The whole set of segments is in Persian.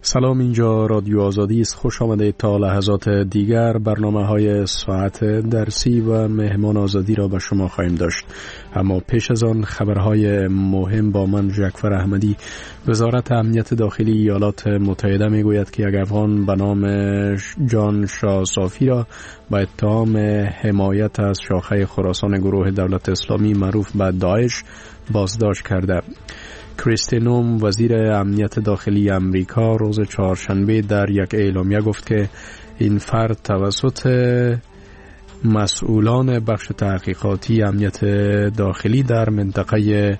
سلام، اینجا رادیو آزادی است. خوش آمدید تا لحظات دیگر برنامه‌های ساعت درسی و مهمان آزادی را به شما خواهیم داشت. اما پیش از آن خبرهای مهم با من جعفر احمدی. وزارت امنیت داخلی ایالات متحده میگوید که یک افغان به نام جان شاه صافی را با اتهام حمایت از شاخه خراسان گروه دولت اسلامی معروف به داعش بازداشت کرده. کریستی نوم وزیر امنیت داخلی امریکا روز چهارشنبه در یک اعلامیه گفت که این فرد توسط مسئولان بخش تحقیقاتی امنیت داخلی در منطقه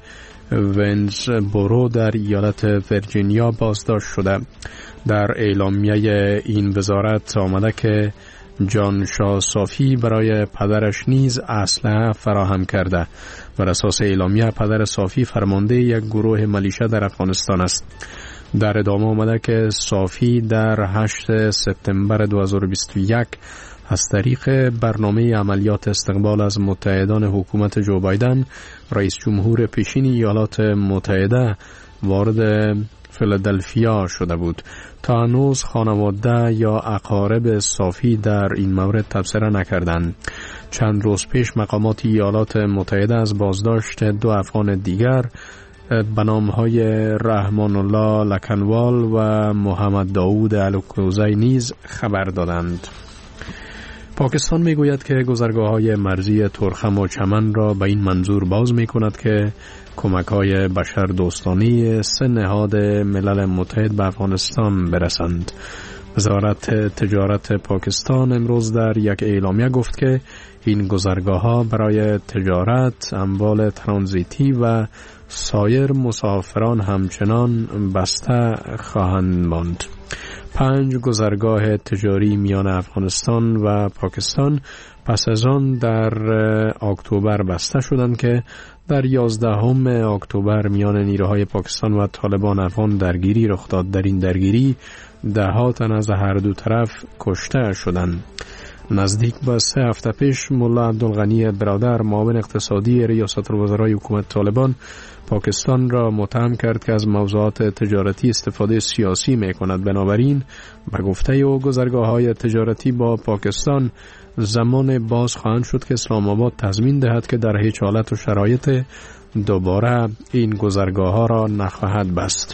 ونزبورو در ایالت ویرجینیا بازداشت شده. در اعلامیه این وزارت آمده که جان شاه صافی برای پدرش نیز اسلحه فراهم کرده. بر اساس اعلامیه پدر صافی فرمانده یک گروه ملیشه در افغانستان است. در ادامه آمده که صافی در 8 سپتامبر 2021 از طریق برنامه عملیات استقبال از متحدان حکومت جو بایدن رئیس جمهور پیشین ایالات متحده وارد فیلادلفیا شده بود. تا هنوز خانواده یا اقارب صافی در این مورد تبصره نکردند. چند روز پیش مقامات ایالات متحده از بازداشت 2 افغان دیگر به نام‌های رحمان الله لکنوال و محمد داود الکوزی نیز خبر دادند. پاکستان میگوید که گذرگاه‌های مرزی ترخم و چمن را به این منظور باز می‌کند که کمک‌های بشر دوستانه 3 نهاد ملل متحد به افغانستان برسند. وزارت تجارت پاکستان امروز در یک اعلامیه گفت که این گذرگاه‌ها برای تجارت، اموال ترانزیتی و سایر مسافران همچنان بسته خواهند ماند. 5 گذرگاه تجاری میان افغانستان و پاکستان پس از آن در اکتبر بسته شدند که در 11 اکتبر میان نیروهای پاکستان و طالبان افغان درگیری رخ داد. در این درگیری 10 تن از هر دو طرف کشته شدند. نزدیک به 3 هفته پیش ملا عبدالغنی برادر معاون اقتصادی ریاست الوزرای حکومت طالبان پاکستان را متهم کرد که از موضوعات تجارتی استفاده سیاسی می کند. بنابراین به گفته او گذرگاه‌های تجارتی با پاکستان زمان باز خواهند شد که اسلام آباد تضمین دهد که در هیچ حالت و شرایط دوباره این گذرگاه‌ها را نخواهد بست.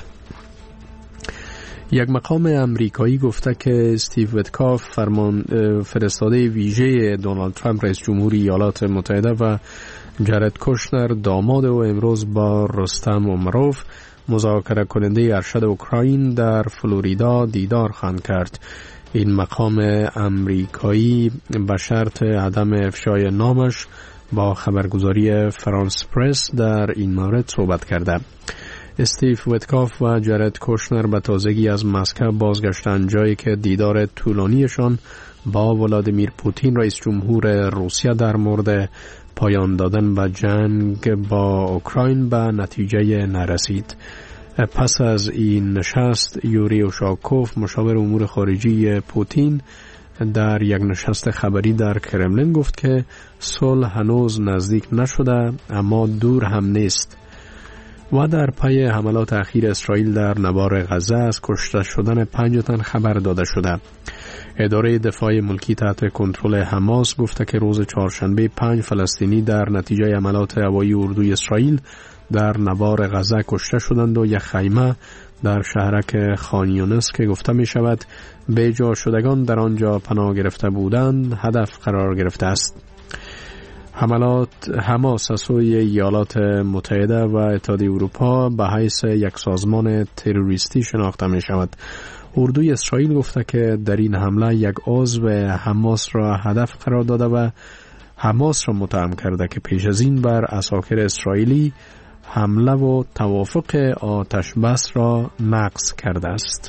یک مقام امریکایی گفته که استیو ویتکاف فرستاده ویژه دونالد ترامپ رئیس جمهوری ایالات متحده و جارد کوشنر داماد او امروز با رستم امروف مذاکره کننده ارشد اوکراین در فلوریدا دیدار خواهند کرد. این مقام امریکایی به شرط عدم افشای نامش با خبرگزاری فرانس پرس در این مورد صحبت کرده. استیو ویتکاف و جارد کوشنر به تازگی از مسکو بازگشتند، جایی که دیدار طولانیشان با ولادیمیر پوتین رئیس جمهور روسیه در مورد پایان دادن به جنگ با اوکراین به نتیجه نرسید. پس از این نشست یوری اوشاکوف مشاور امور خارجی پوتین در یک نشست خبری در کرملین گفت که صلح هنوز نزدیک نشده اما دور هم نیست. و در پی حملات اخیر اسرائیل در نوار غزه از کشته شدن 5 تن خبر داده شده. اداره دفاع ملکی تحت کنترل حماس گفته که روز چهارشنبه 5 فلسطینی در نتیجه حملات هوایی اردوی اسرائیل در نوار غزه کشته شدند و یک خیمه در شهرک خان یونس که گفته می شود بیجا شدگان در آنجا پناه گرفته بودند هدف قرار گرفته است. حملات حماس از سوی ایالات متحده و اتحادیه اروپا به حیث یک سازمان تروریستی شناخته می شود. اردوی اسرائیل گفته که در این حمله یک عضو حماس را هدف قرار داده و حماس را متهم کرده که پیش از این بر عساکر اسرائیلی حمله و توافق آتش بس را نقض کرده است.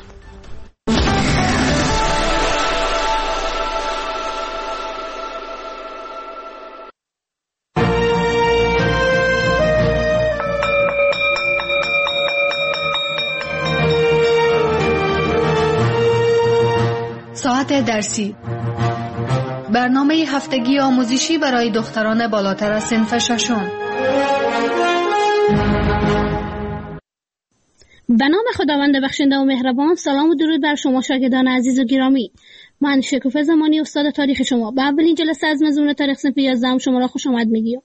ساعت درسی، برنامه هفتگی آموزشی برای دختران بالاتر از صنف 6. به نام خداوند بخشنده و مهربان. سلام و درود بر شما شاگردان عزیز و گرامی. من شکوفه زمانی استاد تاریخ شما به اولین جلسه از مضمون تاریخ صنف 11 شما را خوش آمد میگیم.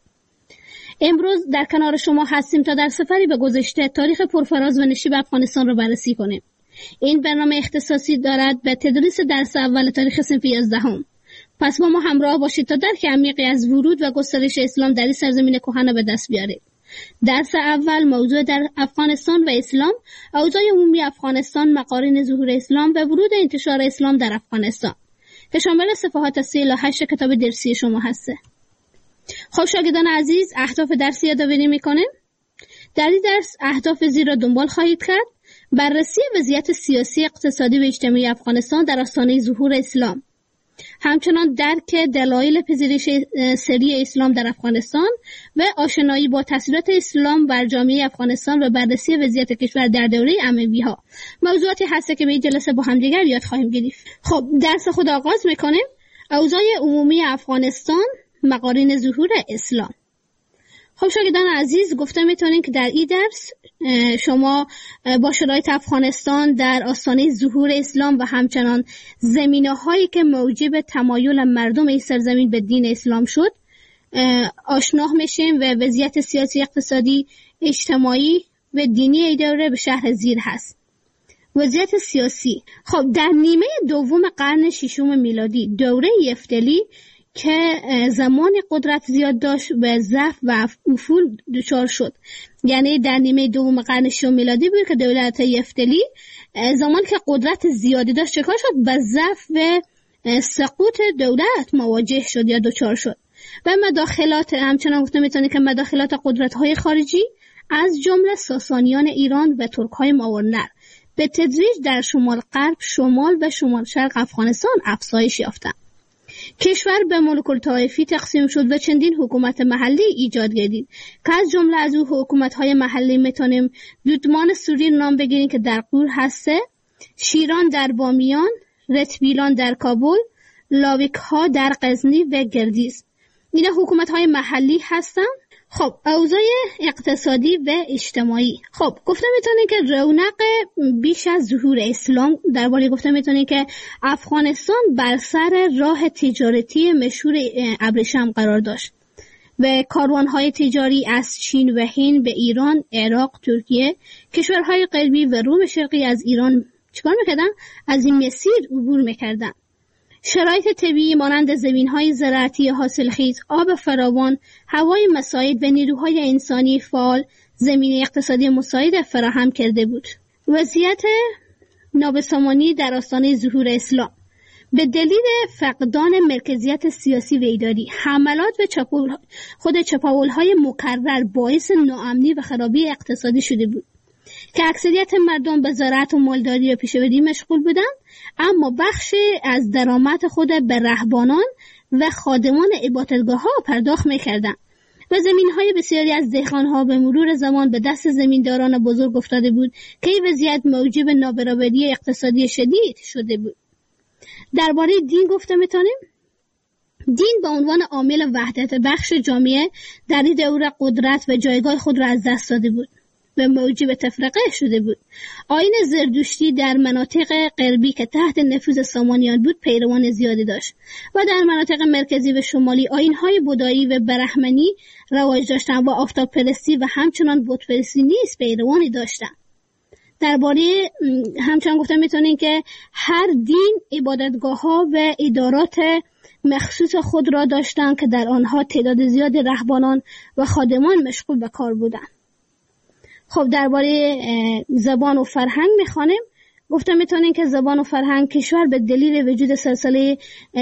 امروز در کنار شما هستیم تا در سفری به گذشته تاریخ پرفراز و نشیب افغانستان را بررسی کنیم. این برنامه اختصاصی دارد به تدریس درس اول تاریخ صنف 11. پس با ما همراه باشید تا درک عمیقی از ورود و گسترش اسلام در این سرزمین کهن به دست بیارید. درس اول موضوع در افغانستان و اسلام، اوضاع عمومی افغانستان، مقارن ظهور اسلام و ورود انتشار اسلام در افغانستان که شامل صفحات 38 کتاب درسی شما هسته. خب شاگردان عزیز، اهداف درسی یادآوری میکنیم. در این درس اهداف زیر را دنبال خواهید کرد: بررسی وضعیت سیاسی، اقتصادی و اجتماعی افغانستان در آستانه ظهور اسلام، همچنان درک دلایل پذیرش سری اسلام در افغانستان و آشنایی با تاثیرات اسلام بر جامعه افغانستان و بررسی وضعیت کشور در دوره اموی‌ها. موضوعاتی هست که به این جلسه با هم دیگر یاد خواهیم گرفت. خب درس خود آغاز میکنیم. اوضاع عمومی افغانستان، مقارن ظهور اسلام. خب شاگردان عزیز، گفته میتونین که در این درس شما با شرایط افغانستان در آستانه ظهور اسلام و همچنان زمینه‌هایی که موجب تمایل مردم این سرزمین به دین اسلام شد آشنا میشیم و وضعیت سیاسی، اقتصادی، اجتماعی و دینی این دوره به شرح زیر هست. وضعیت سیاسی. خب در نیمه دوم قرن ششم میلادی، دوره یفتلی که زمان قدرت زیاد داشت و ضعف و افول دچار شد. یعنی در نیمه دوم قرن ششم میلادی بود که دولت یفتلی زمان که قدرت زیادی داشت چکار شد؟ به ضعف و سقوط دولت مواجه شد یا دچار شد و مداخلات، همچنان گفته میتونی که مداخلات قدرت‌های خارجی از جمله ساسانیان ایران و ترک‌های ماورنر به تدریج در شمال غرب، شمال و شمال شرق افغانستان افزایش یافتند. کشور به ملوک الطوایفی تقسیم شد و چندین حکومت محلی ایجاد گردید که از جمله از او حکومت‌های محلی میتونیم دودمان سورین نام بگیریم که در قور هسته، شیران در بامیان، رتبیلان در کابل، لاویک‌ها در غزنی و گردیز. اینا حکومت‌های محلی هستن. خب اوضاع اقتصادی و اجتماعی. خب گفته میتونه که رونق بیش از ظهور اسلام، درباره گفته میتونه که افغانستان بر سر راه تجارتی مشهور ابریشم قرار داشت و کاروانهای تجاری از چین و هند به ایران، عراق، ترکیه، کشورهای غربی و روم شرقی از ایران چیکار میکردن؟ از این مسیر عبور میکردن. شرایط طبیعی مانند زمین‌های زراعتی حاصلخیز، آب فراوان، هوای مساعد و نیروهای انسانی فعال زمینه اقتصادی مساعد فراهم کرده بود. وضعیت نابسامانی در آستانه ظهور اسلام به دلیل فقدان مرکزیت سیاسی و اداری، حملات و چپاول‌های مکرر باعث ناامنی و خرابی اقتصادی شده بود که اکثریت مردم به زراعت و مالداری و پیشه‌وری مشغول بودند، اما بخش از درآمد خود به رهبانان و خادمان عبادتگاه‌ها پرداخت می‌کردند و زمین‌های بسیاری از دهقان‌ها به مرور زمان به دست زمینداران بزرگ افتاده بود که این وضعیت موجب نابرابری اقتصادی شدید شده بود. درباره دین گفته می‌تونیم دین به عنوان عامل وحدت بخش جامعه در این دوره قدرت و جایگاه خود را از دست داده بود و موجب تفرقه شده بود. آیین زردشتی در مناطق غربی که تحت نفوذ سامانیان بود پیروان زیادی داشت و در مناطق مرکزی و شمالی آیین‌های بودایی و برهمنی رواج داشتند و آفتاب پرستی و همچنان بت پرستی نیز پیروانی داشتند. درباره همچنان گفتم میتونین که هر دین عبادتگاه‌ها و ادارات مخصوص خود را داشتند که در آنها تعداد زیاد رهبانان و خادمان مشغول به کار بودند. خب درباره زبان و فرهنگ میخوانیم. گفتم میتونین که زبان و فرهنگ کشور به دلیل وجود سلسله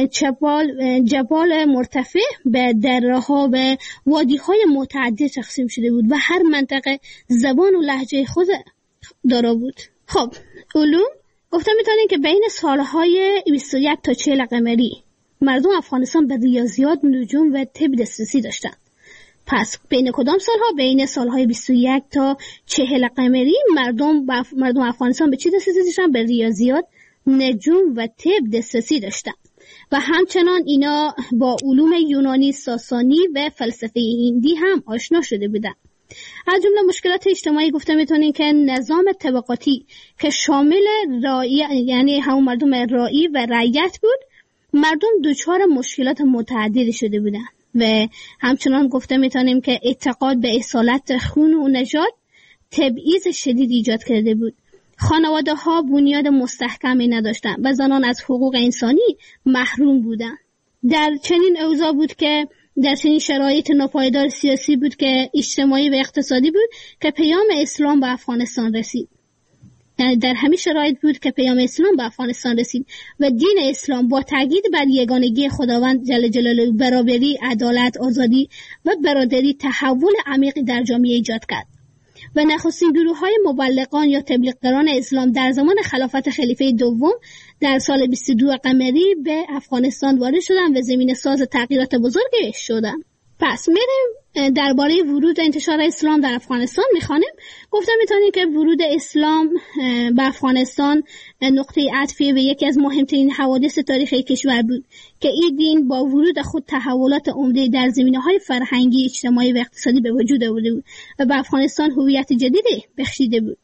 جبال مرتفع به دره‌ها و وادی‌های متعدد تقسیم شده بود و هر منطقه زبان و لهجه خود دارا بود. خب علوم. گفتم میتونین که بین سالهای 21 تا 40 قمری مردم افغانستان به ریاضیات، نجوم و طب دسترسی داشتند. پس بین کدام سالها؟ بین سالهای 21 تا 40 قمری مردم افغانستان به چی دسترسی داشتن؟ به ریاضیات، نجوم و طب دسترسی داشتن و همچنان اینا با علوم یونانی، ساسانی و فلسفه هندی هم آشنا شده بودن. از جمله مشکلات اجتماعی گفته میتونیم که نظام طبقاتی که شامل رعیت، یعنی همون مردم رعی و رعیت بود، مردم دچار مشکلات متعددی شده بودن و همچنان گفته میتونیم که اعتقاد به اصالت خون و نژاد تبعیض شدید ایجاد کرده بود. خانواده ها بنیاد مستحکمی نداشتند و زنان از حقوق انسانی محروم بودند. در چنین اوضاع بود که در چنین شرایط ناپایدار سیاسی بود که اجتماعی و اقتصادی بود که پیام اسلام به افغانستان رسید. یعنی در همین شرایط بود که پیام اسلام به افغانستان رسید و دین اسلام با تاکید بر یگانگی خداوند جل جلاله، برابری، عدالت، آزادی و برادری تحول عمیقی در جامعه ایجاد کرد و نخستین گروه‌های مبلغان یا تبلیغگران اسلام در زمان خلافت خلیفه دوم در سال 22 قمری به افغانستان وارد شدند و زمینه ساز تغییرات بزرگی شدند. پس میریم درباره ورود و انتشار اسلام در افغانستان میخوانیم. گفتم میتونیم که ورود اسلام به افغانستان نقطه عطفی و یکی از مهمترین حوادث تاریخی کشور بود که این دین با ورود خود تحولات عمده در زمینه‌های فرهنگی، اجتماعی و اقتصادی به وجود آورده بود و به افغانستان هویت جدیدی بخشیده بود.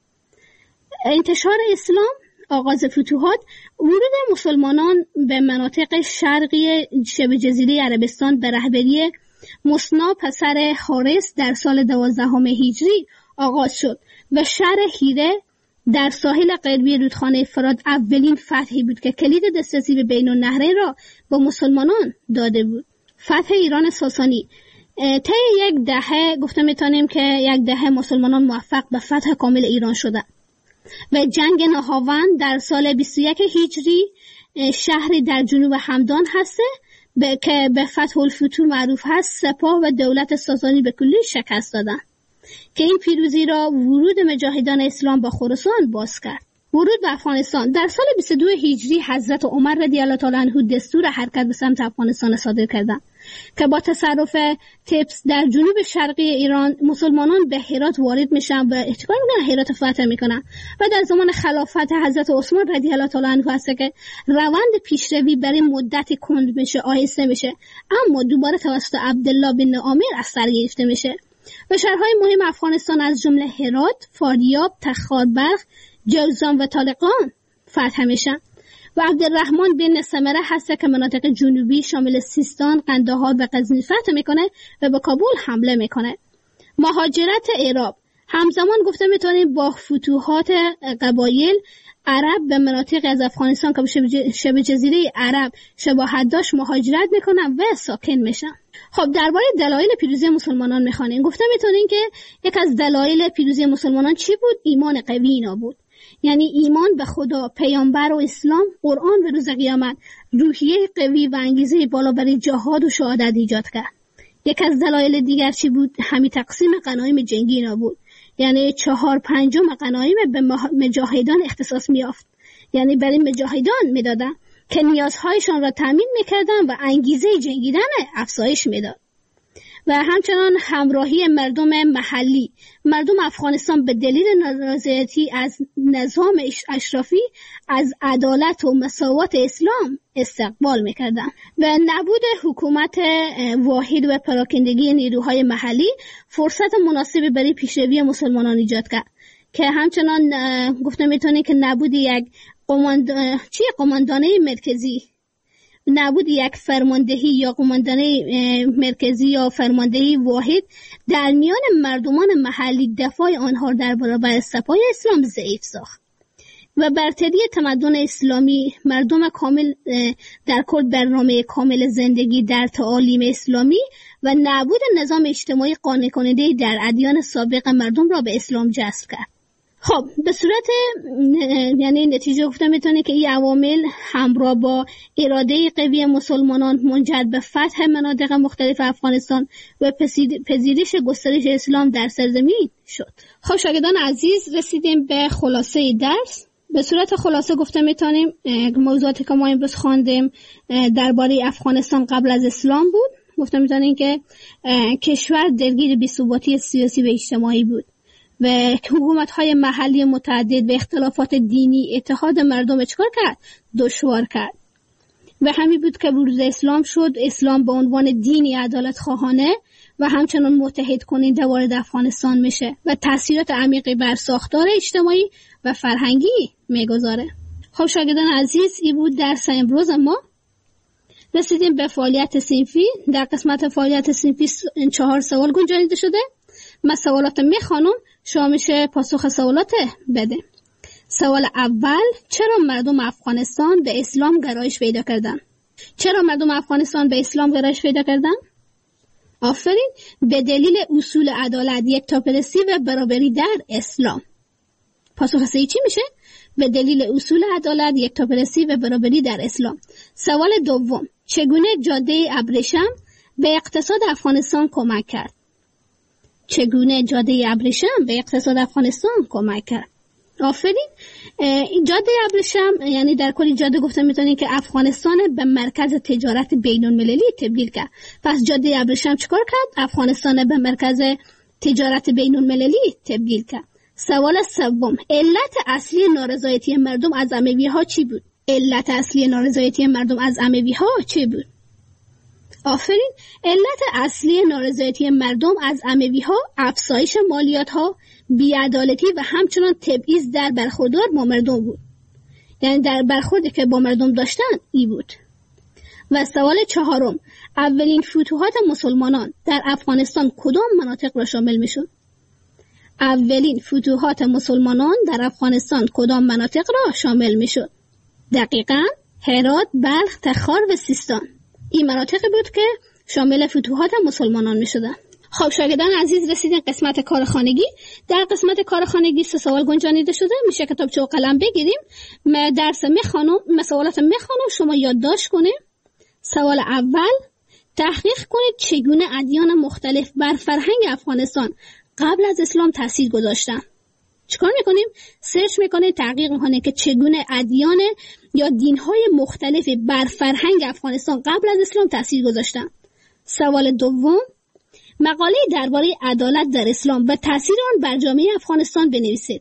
انتشار اسلام، آغاز فتوحات، ورود مسلمانان به مناطق شرقی شبه جزیره عربستان به رهبری مصنا پسر حارس در سال 12 هجری آغاز شد و شهر هیره در ساحل غربی رودخانه فرات اولین فتحی بود که کلید دسترسی به بین النهرین را به مسلمانان داده بود. فتح ایران ساسانی طی یک دهه گفته میتونیم که یک دهه مسلمانان موفق به فتح کامل ایران شدند و جنگ نهاوند در سال 21 هجری شهری در جنوب همدان هسته که به فتح الفتوح معروف هست، سپاه و دولت ساسانی به کلی شکست دادند که این پیروزی را ورود مجاهدان اسلام به خراسان باز کرد. ورود به افغانستان در سال 22 هجری حضرت عمر رضی الله تعالی عنه دستور حرکت به سمت افغانستان صادر کردند که با تصرف تبس در جنوب شرقی ایران مسلمانان به هرات وارد میشن و احتکار میکنن، هرات فتح میکنن و در زمان خلافت حضرت عثمان رضی الله تعالی عنه هست که روند پیشروی برای مدتی کند میشه، آهسته میشه، اما دوباره توسط عبدالله بن عامر از سر گرفته میشه و شهرهای مهم افغانستان از جمله هرات، فاریاب، تخاربرق، جوزان و طالقان فتح میشن و عبدالرحمن بن سمره هست که مناطق جنوبی شامل سیستان، قندهار و غزنی فتح میکنه و به کابل حمله میکنه. مهاجرت عرب همزمان گفته میتونیم با فتوحات قبایل عرب به مناطق از افغانستان که به شبه جزیره عرب شباهت داشت مهاجرت میکنن و ساکن میشن. خب درباره دلایل پیروزی مسلمانان میخوانیم. گفته میتونیم که یک از دلایل پیروزی مسلمانان چی بود؟ ایمان قوی اینا بود. یعنی ایمان به خدا، پیامبر و اسلام، قرآن و روز قیامت روحیه قوی و انگیزه بالا برای جهاد و شهادت ایجاد کرد. یک از دلایل دیگر چی بود؟ همین تقسیم غنایم جنگی اینا بود. یعنی 4/5 غنایم به مجاهدان اختصاص می‌یافت. یعنی برای مجاهدان میدادن که نیازهایشان را تامین میکردن و انگیزه جنگیدن افزایش میداد. و همچنان همراهی مردم محلی. مردم افغانستان به دلیل نارضایتی از نظام اشرافی از عدالت و مساوات اسلام استقبال میکردند و نبود حکومت واحد و پراکندگی نیروهای محلی فرصت مناسبی برای پیشروی مسلمانان ایجاد کرد که همچنان گفته میتونه که نبود یک قماندانه مرکزی، نبود یک فرماندهی یا قماندانه مرکزی یا فرماندهی واحد در میان مردمان محلی دفاع آنها در برابر سپاه اسلام ضعیف ساخت و برتری تمدن اسلامی. مردم کامل در کل برنامه کامل زندگی در تعالیم اسلامی و نبود نظام اجتماعی قانع کننده در ادیان سابق مردم را به اسلام جذب کرد. خب به صورت یعنی نتیجه گفته میتونه که این عوامل همراه با اراده قوی مسلمانان منجر به فتح مناطق مختلف افغانستان و پذیرش گسترش اسلام در سرزمین شد. خب شاگردان عزیز، رسیدیم به خلاصه درس. به صورت خلاصه گفته میتونیم موضوعاتی که ما امروز خواندیم درباره افغانستان قبل از اسلام بود. گفته میتونیم که کشور درگیر بی‌ثباتی سیاسی و اجتماعی بود و حکومت‌های محلی متعدد و اختلافات دینی اتحاد مردم چکار کرد؟ دشوار کرد و همین بود که ورود اسلام شد. اسلام به عنوان دینی عدالت خواهانه و همچنان متحد کننده وارد افغانستان میشه و تاثیرات عمیقی بر ساختار اجتماعی و فرهنگی میگذاره. خب شاگردان عزیز، این بود درس امروز ما. رسیدیم به فعالیت صنفی. در قسمت فعالیت صنفی 4 سوال گنجانیده شده. من سوالات میخوانم، شما میشه پاسخ سوالات بده. سوال اول: چرا مردم افغانستان به اسلام گرایش پیدا کردن؟ چرا مردم افغانستان به اسلام گرایش پیدا کردن؟ آفرین، به دلیل اصول عدالت، یکتاپرستی و برابری در اسلام. پاسخ صحیح چی میشه؟ به دلیل اصول عدالت، یکتاپرستی و برابری در اسلام. سوال دوم: چگونه جاده ابریشم به اقتصاد افغانستان کمک کرد؟ چگونه جاده ابریشم به اقتصاد افغانستان کمک کرد؟ آفرین، جاده ابریشم یعنی در کلی جاده گفته میتونید که افغانستان به مرکز تجارت بین المللی تبدیل کرد. پس جاده ابریشم چیکار کرد؟ افغانستان به مرکز تجارت بین المللی تبدیل کرد. سوال سوم: علت اصلی نارضایتی مردم از اموی ها چی بود؟ علت اصلی نارضایتی مردم از اموی ها چی بود؟ آفرین، علت اصلی نارضایتی مردم از اموی ها افزایش مالیات ها، بی‌عدالتی و همچنان تبعیض در برخوردار با مردم بود. یعنی در برخوردی که با مردم داشتن ای بود. و سوال چهارم: اولین فتوحات مسلمانان در افغانستان کدام مناطق را شامل میشد؟ اولین فتوحات مسلمانان در افغانستان کدام مناطق را شامل میشد؟ دقیقاً هرات، بلخ، تخار و سیستان. این مناطقی بود که شامل فتوحات مسلمانان میشدن. خب شاگردان عزیز، رسیدین قسمت کارخانگی. در قسمت کارخانگی 3 سوال گنجانیده شده. میشه کتابچه و قلم بگیریم. من درس میخوانم، سوالات میخوانم، شما یادداشت کنید. سوال اول: تحقیق کنید چگونه ادیان مختلف بر فرهنگ افغانستان قبل از اسلام تاثیر گذاشتن. چیکار میکنیم؟ سرچ میکنیم، تحقیق میکنیم که چگونه ادیان یا دینهای مختلف بر فرهنگ افغانستان قبل از اسلام تاثیر گذاشتن. سوال دوم: مقاله درباره عدالت در اسلام و تاثیر آن بر جامعه افغانستان بنویسید.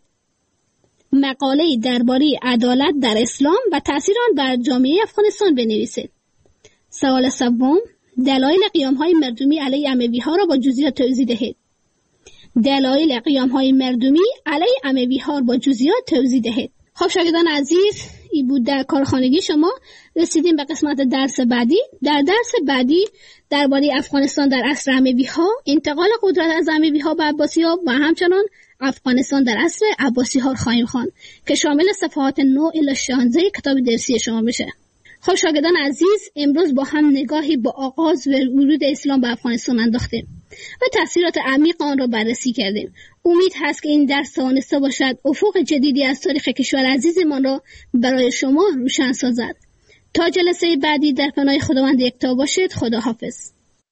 مقاله درباره عدالت در اسلام و تاثیر آن بر جامعه افغانستان بنویسید. سوال سوم: دلایل قیام‌های مردمی علیه اموی‌ها را با جزئیات توضیح دهید. دلایل قیام‌های مردمی علیه اموی‌ها را با جزئیات توضیح دهید. خب شاگردان عزیز، این بود در کارخانگی شما. رسیدیم به قسمت درس بعدی. در درس بعدی درباره افغانستان در عصر اموی‌ها، انتقال قدرت از اموی‌ها به عباسی‌ها و همچنان افغانستان در عصر عباسی‌ها خواهیم خواند که شامل صفحات 9 الی 16 کتاب درسی شما میشه. خب شاگردان عزیز، امروز با هم نگاهی با آغاز و ورود اسلام به افغانستان انداختیم و تاثیرات عمیق آن را بررسی کردیم. امید هست که این درس توانسته باشد افق جدیدی از تاریخ کشور عزیزمان را برای شما روشن سازد. تا جلسه بعدی در پناه خداوند یکتا باشید. خدا حافظ.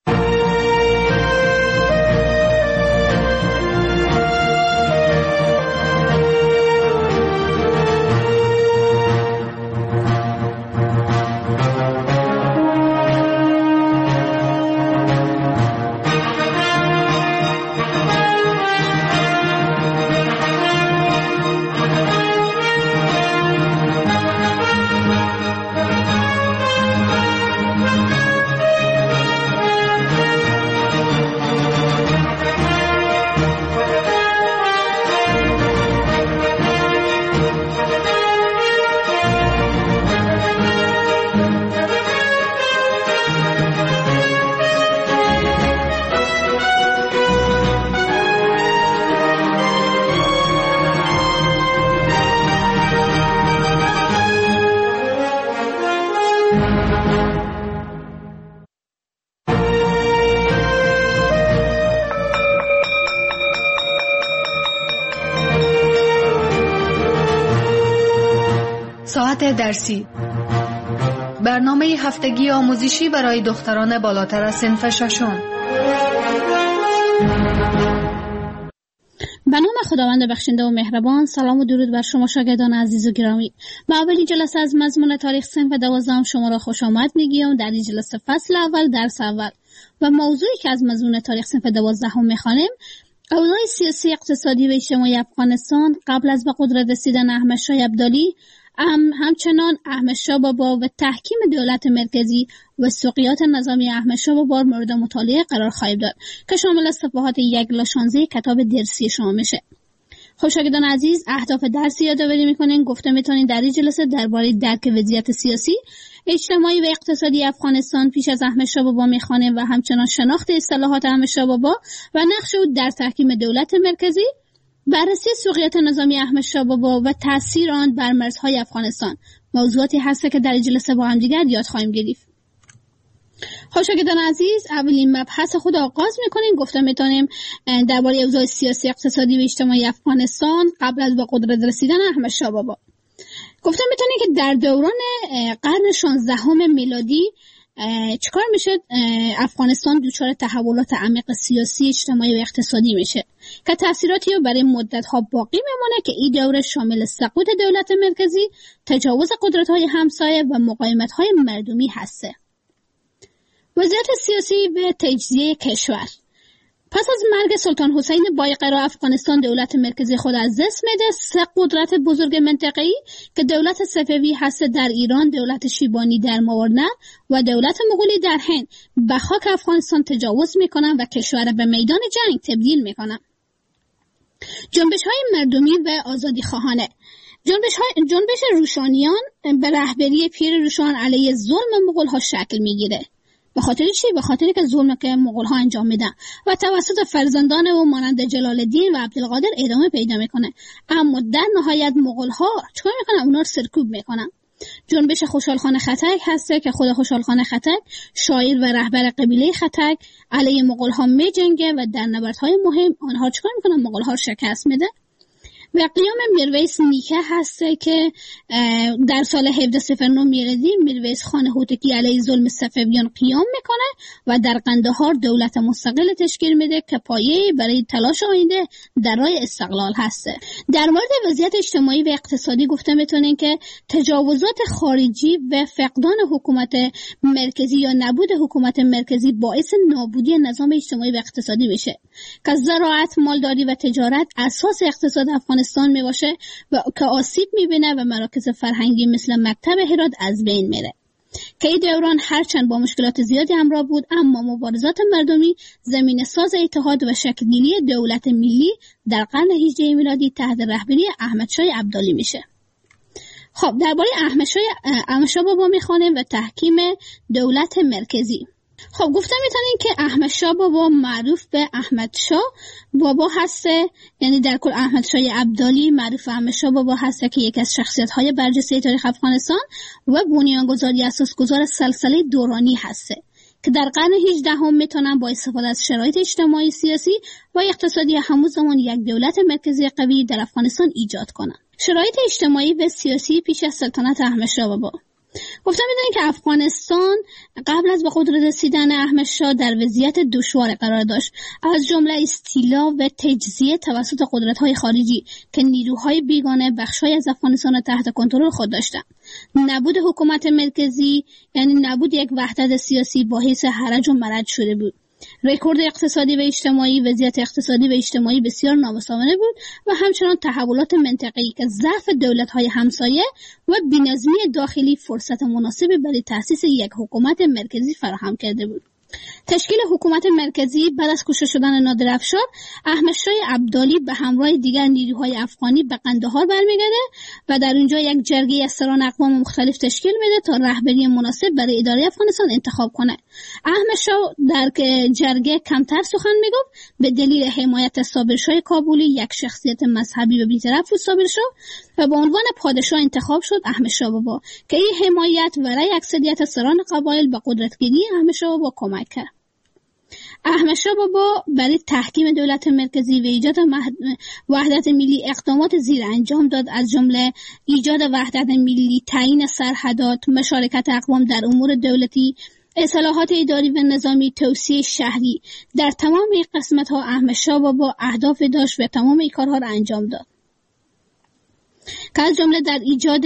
ساعت درسی، برنامه هفتگی آموزشی برای دختران بالاتر از صنف ششم. به نام خداوند بخشنده و مهربان. سلام و درود بر شما شاگردان عزیز و گرامی. با اولین جلسه از مضمون تاریخ صنف 12 شما را خوش آمد میگیم. در این جلسه فصل اول، درس اول و موضوعی که از مضمون تاریخ صنف 12 میخوانیم، اوضاع سیاسی، اقتصادی و اجتماعی افغانستان قبل از به قدرت رسیدن احمد شاه ابدالی همچنان احمد شاه بابا و تحکیم دولت مرکزی و سقوط نظامی احمد شاه بابا مورد مطالعه قرار خواهیم داد که شامل از صفحات 1 تا 16 کتاب درسی شما میشه. خب شاگردان عزیز، اهداف درسی یادآوری میکنین. گفته میتونین در این جلسه درباره درک وضعیت سیاسی، اجتماعی و اقتصادی افغانستان پیش از احمد شاه بابا میخوانیم و همچنان شناخت اصطلاحات احمد شاه بابا و نقش او در تحکیم دولت مرکزی، بررسی سقوط نظامی احمد شاه بابا و تاثیر آن بر مرزهای افغانستان موضوعاتی هست که در این جلسه با هم دیگر یاد خواهیم گرفت. خب شاگردان عزیز، اولین مبحث خود آغاز میکنیم. گفته میتونیم درباره اوضاع سیاسی، اقتصادی و اجتماعی افغانستان قبل از به قدرت رسیدن احمد شاه بابا. گفته میتونیم که در دوران قرن 16 میلادی چیکار میشه؟ افغانستان دچار تحولات عمیق سیاسی، اجتماعی و اقتصادی میشه که تاثیراتی رو برای مدت‌ها باقی میمونه که این دوره شامل سقوط دولت مرکزی، تجاوز قدرت‌های همسایه و مقاومت‌های مردمی هسته. وضعیت سیاسی و تجزیه کشور. پس از مرگ سلطان حسین بایقرا، افغانستان دولت مرکزی خود از دست میده. 3 قدرت بزرگ منطقه‌ای که دولت صفوی هست در ایران، دولت شیبانی در ماورنه و دولت مغولی در هند به خاک افغانستان تجاوز میکنن و کشور به میدان جنگ تبدیل میکنن. جنبش‌های مردمی و آزادی خواهانه. جنبش روشانیان به رهبری پیر روشان علیه ظلم مغول‌ها شکل میگیره. به خاطر چی؟ به خاطر که ظلمی که مغول‌ها انجام میدن و توسط فرزندان او مانند جلال الدین و عبدالقادر ادامه پیدا میکنه. اما در نهایت مغول‌ها چیکار میکنن؟ اونا رو سرکوب میکنن. جنبش خوشحالخان خطک هسته که خود خوشحالخان خطک، شاعر و رهبر قبیله خطک، علیه مغول‌ها میجنگه و در نبردهای مهم آنها چیکار میکنن؟ مغول‌ها رو شکست میده. و قیام میرویس نیکه هسته که در سال 1709 میلادی میرویس خان هوتکی علیه ظلم صفویان قیام میکنه و در قندهار دولت مستقل تشکیل میده که پایه برای تلاش آینده در راه استقلال هسته. در مورد وضعیت اجتماعی و اقتصادی گفته میتونین که تجاوزات خارجی و فقدان حکومت مرکزی یا نبود حکومت مرکزی باعث نابودی نظام اجتماعی و اقتصادی میشه که زراعت، مالداری و تجارت اساس اقتصاد افغانستان میباشه و که آسیب میبینه و مراکز فرهنگی مثل مکتب هرات از بین میره. که این دوران هرچند با مشکلات زیادی همراه بود، اما مبارزات مردمی زمین ساز اتحاد و شکل‌گیری دولت ملی در قرن 18 میلادی تحت رهبری احمد شاه عبدالی میشه. خب درباره احمد شاه بابا میخوانیم و تحکیم دولت مرکزی. خب گفته میتونین که احمد شاه بابا معروف به احمد شاه بابا هسته، یعنی در کل احمد شاه عبدالی معروف احمد شاه بابا هسته که یکی از شخصیت‌های برجسته تاریخ افغانستان و بنیانگذاری اساسگذار سلسله دورانی هسته که در قرن 18 میتونن با استفاده از شرایط اجتماعی، سیاسی و اقتصادی همون زمان یک دولت مرکزی قوی در افغانستان ایجاد کنن. شرایط اجتماعی و سیاسی پیش از سلطنت احمد شاه بابا. گفتم میدونین که افغانستان قبل از به قدرت رسیدن احمد شاه در وضعیت دشوار قرار داشت، از جمله استیلا و تجزیه توسط قدرت‌های خارجی که نیروهای بیگانه بخش‌های از افغانستان را تحت کنترل خود داشتند. نبود حکومت مرکزی یعنی نبود یک وحدت سیاسی باعث هرج و مرج شده بود. رکورد اقتصادی و اجتماعی، وضعیت اقتصادی و اجتماعی بسیار نامساوانه بود و همچنان تحولات منطقه‌ای که ضعف دولت‌های همسایه و بی‌نظمی داخلی فرصت مناسبی برای تأسیس یک حکومت مرکزی فراهم کرده بود. تشکیل حکومت مرکزی بعد از کشته شدن نادر افشار، احمد شاه عبدالی به همراه دیگر نیروهای افغانی به قندهار برمیگرده و در اونجا یک جرگه از سران اقوام مختلف تشکیل میده تا رهبری مناسب برای اداره افغانستان انتخاب کنه. احمد شاه در جرگه کمتر سخن میگفت به دلیل حمایت صابرشاه کابلی، یک شخصیت مذهبی و بی‌طرف بود صابرشاه، و به عنوان پادشاه انتخاب شد احمد شاه بابا که این حمایت و رأی اکثریت سران قبایل به قدرتگیری احمد شاه بابا کمک کرد. احمد شاه بابا برای تحکیم دولت مرکزی و ایجاد وحدت ملی اقدامات زیر انجام داد، از جمله ایجاد وحدت ملی، تعیین سرحدات، مشارکت اقوام در امور دولتی، اصلاحات اداری و نظامی، توسعه شهری. در تمام این قسمت‌ها احمد شاه بابا اهداف داشت و تمام این کارها را انجام داد که از جمله در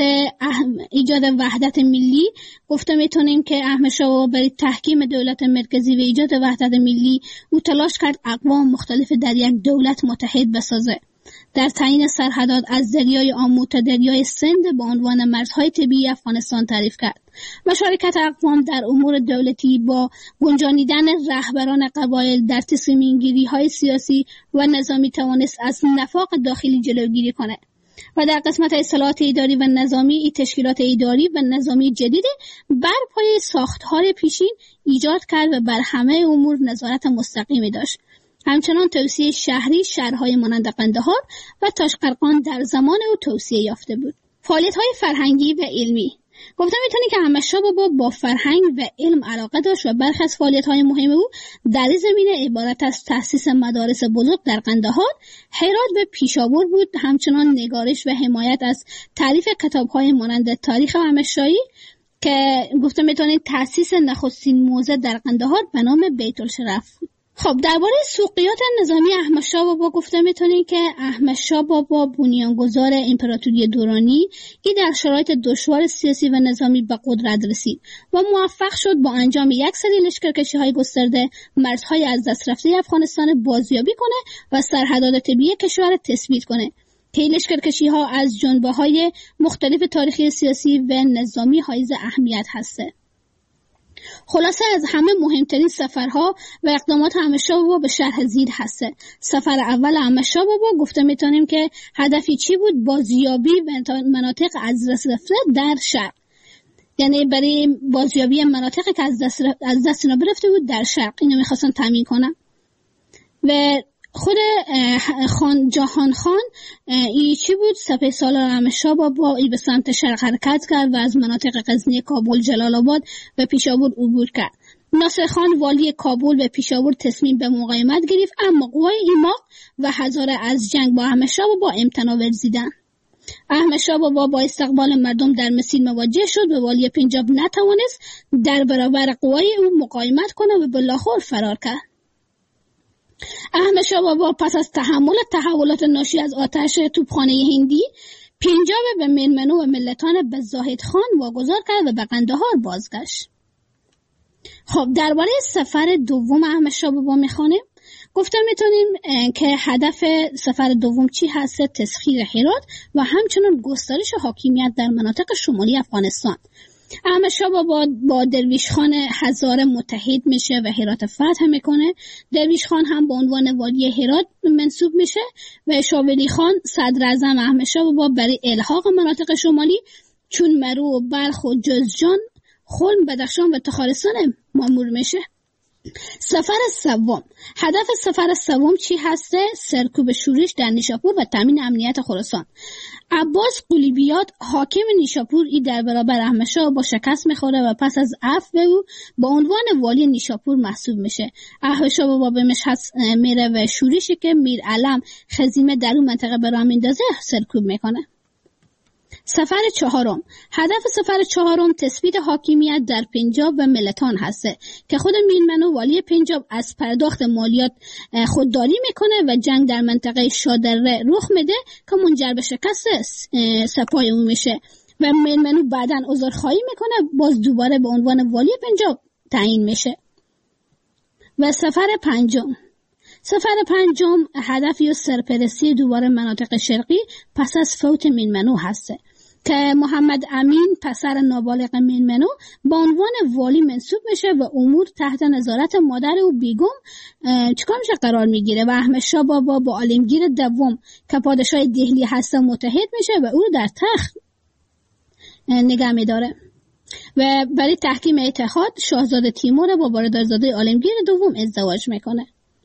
ایجاد وحدت ملی گفته میتونیم که احمد شاه بابا برای تحکیم دولت مرکزی و ایجاد وحدت ملی او تلاش کرد اقوام مختلف در یک دولت متحد بسازه. در تعیین سرحدات از دریای آمو تا دریای سند به عنوان مرزهای طبیعی افغانستان تعریف کرد. مشارکت اقوام در امور دولتی با گنجانیدن رهبران قبایل در تصمیم‌گیری‌های سیاسی و نظامی توانست از نفاق داخلی جلوگیری کند و در قسمت اصلاحات اداری و نظامی تشکیلات اداری و نظامی جدید بر پایه ساختار پیشین ایجاد کرد و بر همه امور نظارت مستقیمی داشت. همچنان توسعه شهری شهرهای مانند قندهار و تاشقرغان در زمان او توسعه یافته بود. فعالیت‌های فرهنگی و علمی. گفتم میتونی که احمد شاه بابا با فرهنگ و علم علاقه داشت و برخی از فعالیت‌های مهم او در زمینه عبارت از تأسیس مدارس بزرگ در قندهار، هرات و پیشاور بود. همچنان نگارش و حمایت از تالیف کتاب‌های مانند تاریخ احمد شاهی که گفتم میتونید تأسیس نخستین موزه در قندهار به نام بیت الشرف بود. خب درباره سوقیات نظامی احمد شاه بابا گفته میتونیم که احمد شاه بابا بنیانگذار امپراتوری دورانی ای در شرایط دشوار سیاسی و نظامی به قدرت رسید و موفق شد با انجام یک سری لشکرکشی‌های گسترده مرزهای از دست رفته افغانستان بازیابی کنه و سرحدات طبیعی کشور تثبیت کنه که این لشکرکشی‌ها از جنبه‌های مختلف تاریخی سیاسی و نظامی حائز اهمیت هسته. خلاصه از همه مهمترین سفرها و اقدامات احمد شاه بابا به شرح زیر هسته. سفر اول احمد شاه بابا گفته میتونیم که هدفی چی بود؟ بازیابی مناطق از دست رفته در شرق، یعنی برای بازیابی مناطقی که از دست رفته بود در شرق، اینو میخواستن تامین کنن. و خود جهان خان ای چی بود؟ سپه سالار احمد شاه بابا ای به سمت شرق حرکت کرد و از مناطق غزنی، کابل، جلال آباد و پیشاور عبور کرد. ناصر خان والی کابل و پیشاور تصمیم به مقاومت گرفت، اما قوای ایماق و هزاره از جنگ با احمد شاه بابا امتناع ورزیدند. احمد شاه بابا با استقبال مردم در مسیر مواجه شد و والی پنجاب نتوانست در برابر قوای او مقاومت کنه و به لاهور فرار کرد. احمد شاه بابا پس از تحمل تحولات ناشی از آتش توپخانه هندی پنجاب به میرمنو و ملتان به زاهد خان واگذار کرد و به قندهار بازگشت. خب درباره سفر دوم احمد شاه بابا میخوانیم. گفتم میتونیم که هدف سفر دوم چی هست؟ تسخیر هرات و همچنین گسترش حاکمیت در مناطق شمالی افغانستان. احمد شاه بابا با درویش خان هزاره متحد میشه و هرات فتح میکنه. درویش خان هم به عنوان والی هرات منصوب میشه و شاه ولی خان صدر اعظم احمد شاه بابا برای الحاق مناطق شمالی چون مرو و بلخ و جوزجان، خلم، بدخشان و تخارستان مامور میشه. سفر سوم. هدف سفر سوم چی هسته؟ سرکوب شورش در نیشاپور و تامین امنیت خراسان. عباس قلیبیات حاکم نیشاپور ای در برابر احمد شاه با شکست میخوره و پس از عفو او با عنوان والی نیشاپور محسوب میشه. احمد شاه بابا به مشهد میره و شورشی که میر علم خزیمه در اون منطقه به راه میندازه سرکوب میکنه. سفر چهارم. هدف سفر چهارم تثبیت حاکمیت در پنجاب و ملتان هسته که خود میرمنو والی پنجاب از پرداخت مالیات خودداری میکنه و جنگ در منطقه شادره رخ میده که منجر به شکست سپاه او میشه و میرمنو بعداً عذرخواهی میکنه، باز دوباره به عنوان والی پنجاب تعیین میشه. و سفر پنجم. سفر پنجم هدفی و سرپرستی دوباره مناطق شرقی پس از فوت میرمنو هسته که محمد امین پسر نابالغ میرمنو به عنوان والی منصوب میشه و امور تحت نظارت مادر او بیگم چیکار میشه قرار میگیره و احمد شاه بابا با عالمگیر دوم که پادشاه دهلی هسته متحد میشه و او در تخت نگه میداره و برای تحکیم اتحاد شاهزاده تیمور با باردارزاده عالمگیر دوم ازدواج میکنه.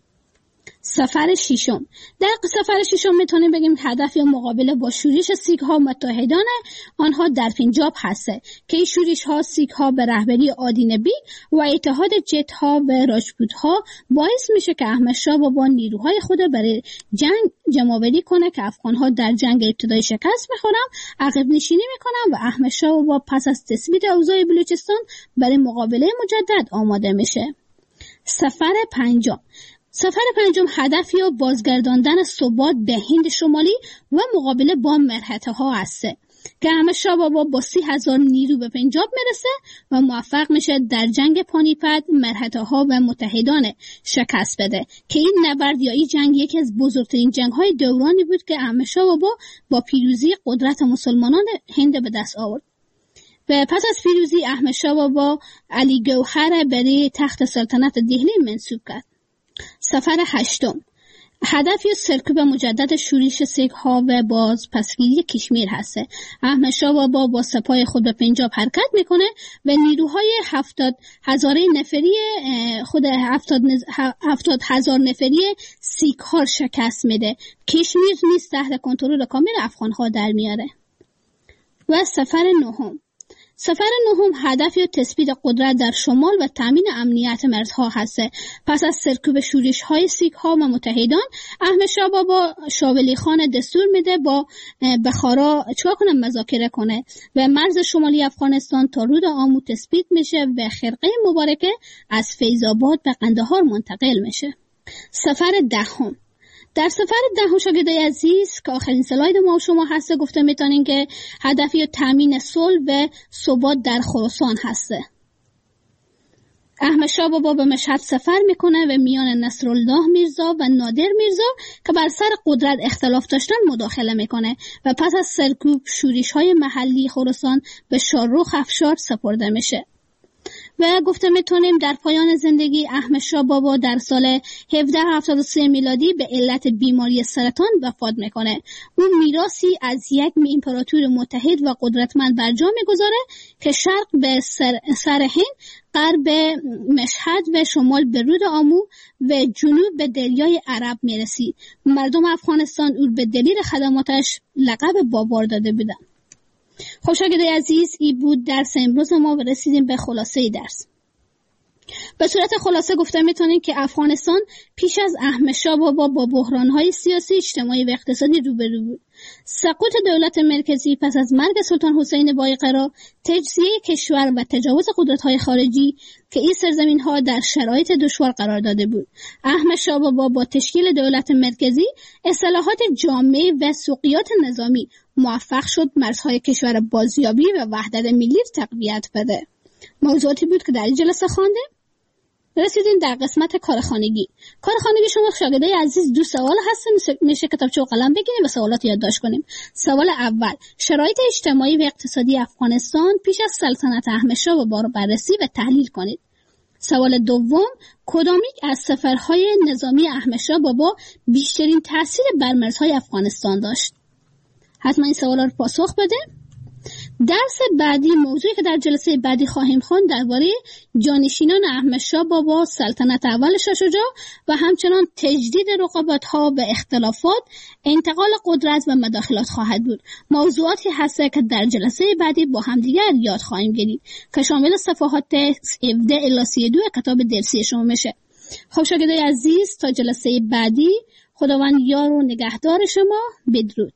سفر ششم. در سفر ششم میتونیم بگیم هدف یا مقابله با شورش سیک ها متحدان آنها در پنجاب هسته که این شورش ها سیک ها به رهبری آدین بیگ و اتحاد جت ها و راجپوت ها باعث میشه که احمد شاه بابا نیروهای خود برای جنگ جمع‌آوری کنه که افغان ها در جنگ ابتدایی شکست میخورن، عقب نشینی میکنن و احمد شاه بابا پس از تثبیت اوضاع بلوچستان برای مقابله مجدد آماده میشه. سفر پنجم. سفر پنجم هدف یا بازگرداندن ثبات به هند شمالی و مقابله با مرهطه ها هسته که احمد شاه بابا با 30,000 نیرو به پنجاب میرسه و موفق میشه در جنگ پانیپت مرهټه‌ها و متحدان شکست بده که این نبرد یا این جنگ یکی از بزرگترین جنگ‌های دورانی بود که احمد شاه بابا با پیروزی قدرت مسلمانان هند به دست آورد. و پس از پیروزی احمد شاه بابا علی گوهر برای تخت سلطنت دهلی منصوب کرد. سفر 8 هدف یا سرکوب مجدد شورش سیک‌ها و بازپسگیری کشمیر هسته. احمد شاه بابا با سپاه خود به پنجاب حرکت میکنه و نیروهای 70,000 نفری خود 70,000 نفری سیک‌ها شکست میده. کشمیر نیز تحت کنترل کامل افغان‌ها در میاره. و سفر 9 هدف یا تثبیت قدرت در شمال و تامین امنیت مرزها هسته. پس از سرکوب شورش‌های سیک‌ها و متحدان، احمد شاه بابا شاه ولی خان دستور میده با بخارا مذاکره کنه و مرز شمالی افغانستان تا رود آمو تثبیت میشه و خرقه مبارکه از فیض‌آباد به قندهار منتقل میشه. سفر 10 در سفر 10 شاگردای عزیز که آخرین سلاید ما و شما هسته گفته میتونین که هدف یا تامین صلح و ثبات در خراسان هسته. احمد شاه بابا به مشهد سفر میکنه و میان نصرالله میرزا و نادر میرزا که بر سر قدرت اختلاف داشتن مداخله میکنه و پس از سرکوب شورش‌های محلی خراسان به شاهرخ افشار سپرده میشه. و گفته میتونیم در پایان زندگی احمد شاه بابا در سال 1773 میلادی به علت بیماری سرطان وفات میکنه. اون میراثی از یک امپراتور متحد و قدرتمند بر جا میگذاره که شرق به سر هند، غرب مشهد و شمال به رود آمو و جنوب به دریای عرب میرسید. مردم افغانستان او به دلیل خدماتش لقب بابار داده بودن. خب شاگردای عزیز، این بود درس امروز ما و رسیدیم به خلاصه درس. به صورت خلاصه گفته میتونیم که افغانستان پیش از احمد شاه بابا با بحران‌های سیاسی، اجتماعی و اقتصادی روبرو بود. سقوط دولت مرکزی پس از مرگ سلطان حسین بایقرا، تجزیه کشور و تجاوز قدرت‌های خارجی که این سرزمین‌ها در شرایط دشوار قرار داده بود. احمد شاه بابا با تشکیل دولت مرکزی، اصلاحات جامع و سوقیات نظامی موفق شد مرزهای کشور بازیابی و وحدت ملی تقویت بده. موضوعاتی بود که در این جلسه خوانده. رسیدیم در قسمت کارخانگی. شما شاگردای عزیز 2 سوال هستن، میشه کتابچه و قلم بگیریم و سوالات یادداشت کنیم. سوال اول: شرایط اجتماعی و اقتصادی افغانستان پیش از سلطنت احمد شاه بابا رو بررسی و تحلیل کنید. سوال دوم: کدامیک از سفرهای نظامی احمد شاه بابا بیشترین تاثیر بر مرزهای افغانستان داشت؟ حتما این سوالا رو پاسخ بده. درس بعدی، موضوعی که در جلسه بعدی خواهیم خواند، درباره جانشینان احمد شاه بابا، سلطنت اول شاه شجاع و همچنان تجدید رقابت‌ها و اختلافات، انتقال قدرت و مداخلات خواهد بود. موضوعاتی هست که در جلسه بعدی با همدیگر یاد خواهیم گرفت که شامل صفحات 17 الی 32 کتاب درسی شما میشه. خب شاگردای عزیز، تا جلسه بعدی، خداوند یار و نگهدار شما. بدرود.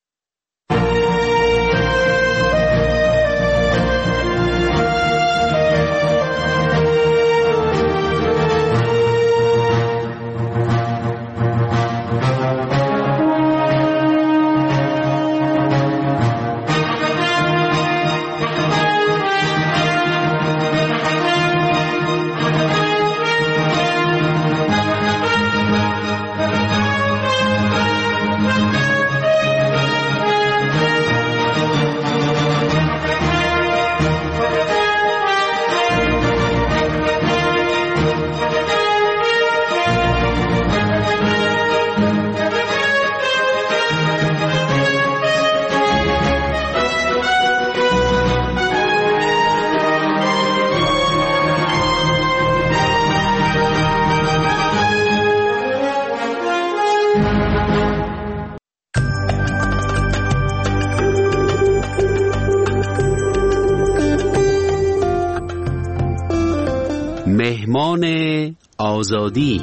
مهمان آزادی.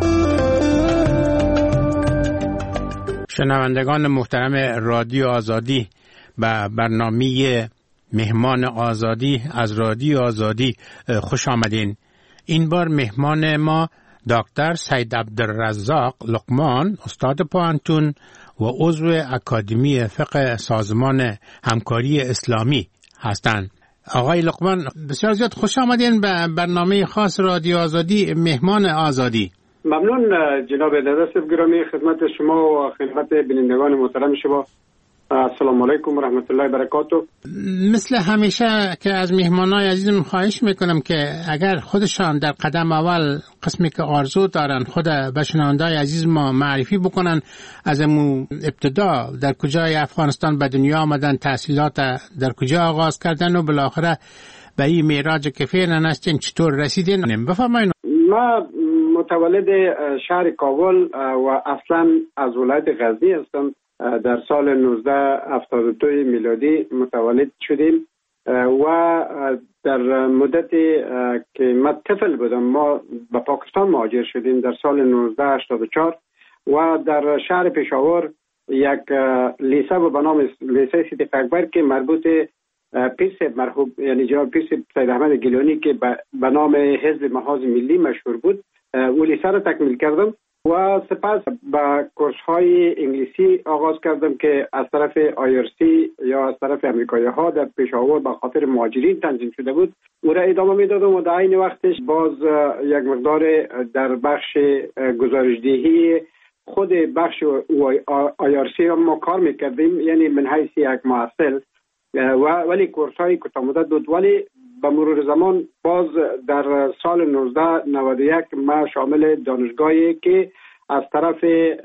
شنوندگان محترم رادیو آزادی، و برنامه مهمان آزادی از رادیو آزادی خوش آمدین. این بار مهمان ما دکتر سید عبدالرزاق لقمان، استاد پوهنتون و عضو اکادمی فقه سازمان همکاری اسلامی هستند. آقای لقمان، بسیار زیاد خوش آمدین به برنامه خاص رادیو آزادی، مهمان آزادی. ممنون جناب نادر گرامی، خدمت شما و خدمت بینندگان محترم شما. السلام علیکم و رحمت الله و برکاته. مثل همیشه که از مهمانای عزیزم خواهش میکنم که اگر خودشان در قدم اول قسمی که آرزو دارن خود به شنونده‌های عزیز ما معرفی بکنن، از امو ابتدا در کجای افغانستان به دنیا آمدن، تحصیلات در کجا آغاز کردن و بالاخره به این معراج که فعلا هستین چطور رسیدین، بفرمایید. ما متولد شهر کابل و اصلا از ولایت غزنی هستم. در سال 1972 میلادی متولد شدیم و در مدتی که ما طفل بودم ما به پاکستان مهاجر شدیم در سال 1984 و در شهر پشاور یک لیسه به نام لیسه صدیق اکبر که مربوط پیر صاحب مرحوم یعنی جناب پیر صاحب سید احمد گیلانی که به نام حزب محاذ ملی مشهور بود، او لیسه را تکمیل کردم و سپس با کورس های انگلیسی آغاز کردم که از طرف آیرسی یا از طرف امریکایی ها در پشاور به خاطر مهاجرین تنظیم شده بود. او را ادامه میدادم و در این وقتش باز یک مقدار در بخش گزارشدهی خود بخش آیرسی ما کار میکردیم، یعنی من حیث یک محصل، ولی کورس های کوتاه مدت بود. ولی به مرور زمان باز در سال 1991 ما شامل دانشگاهی که از طرف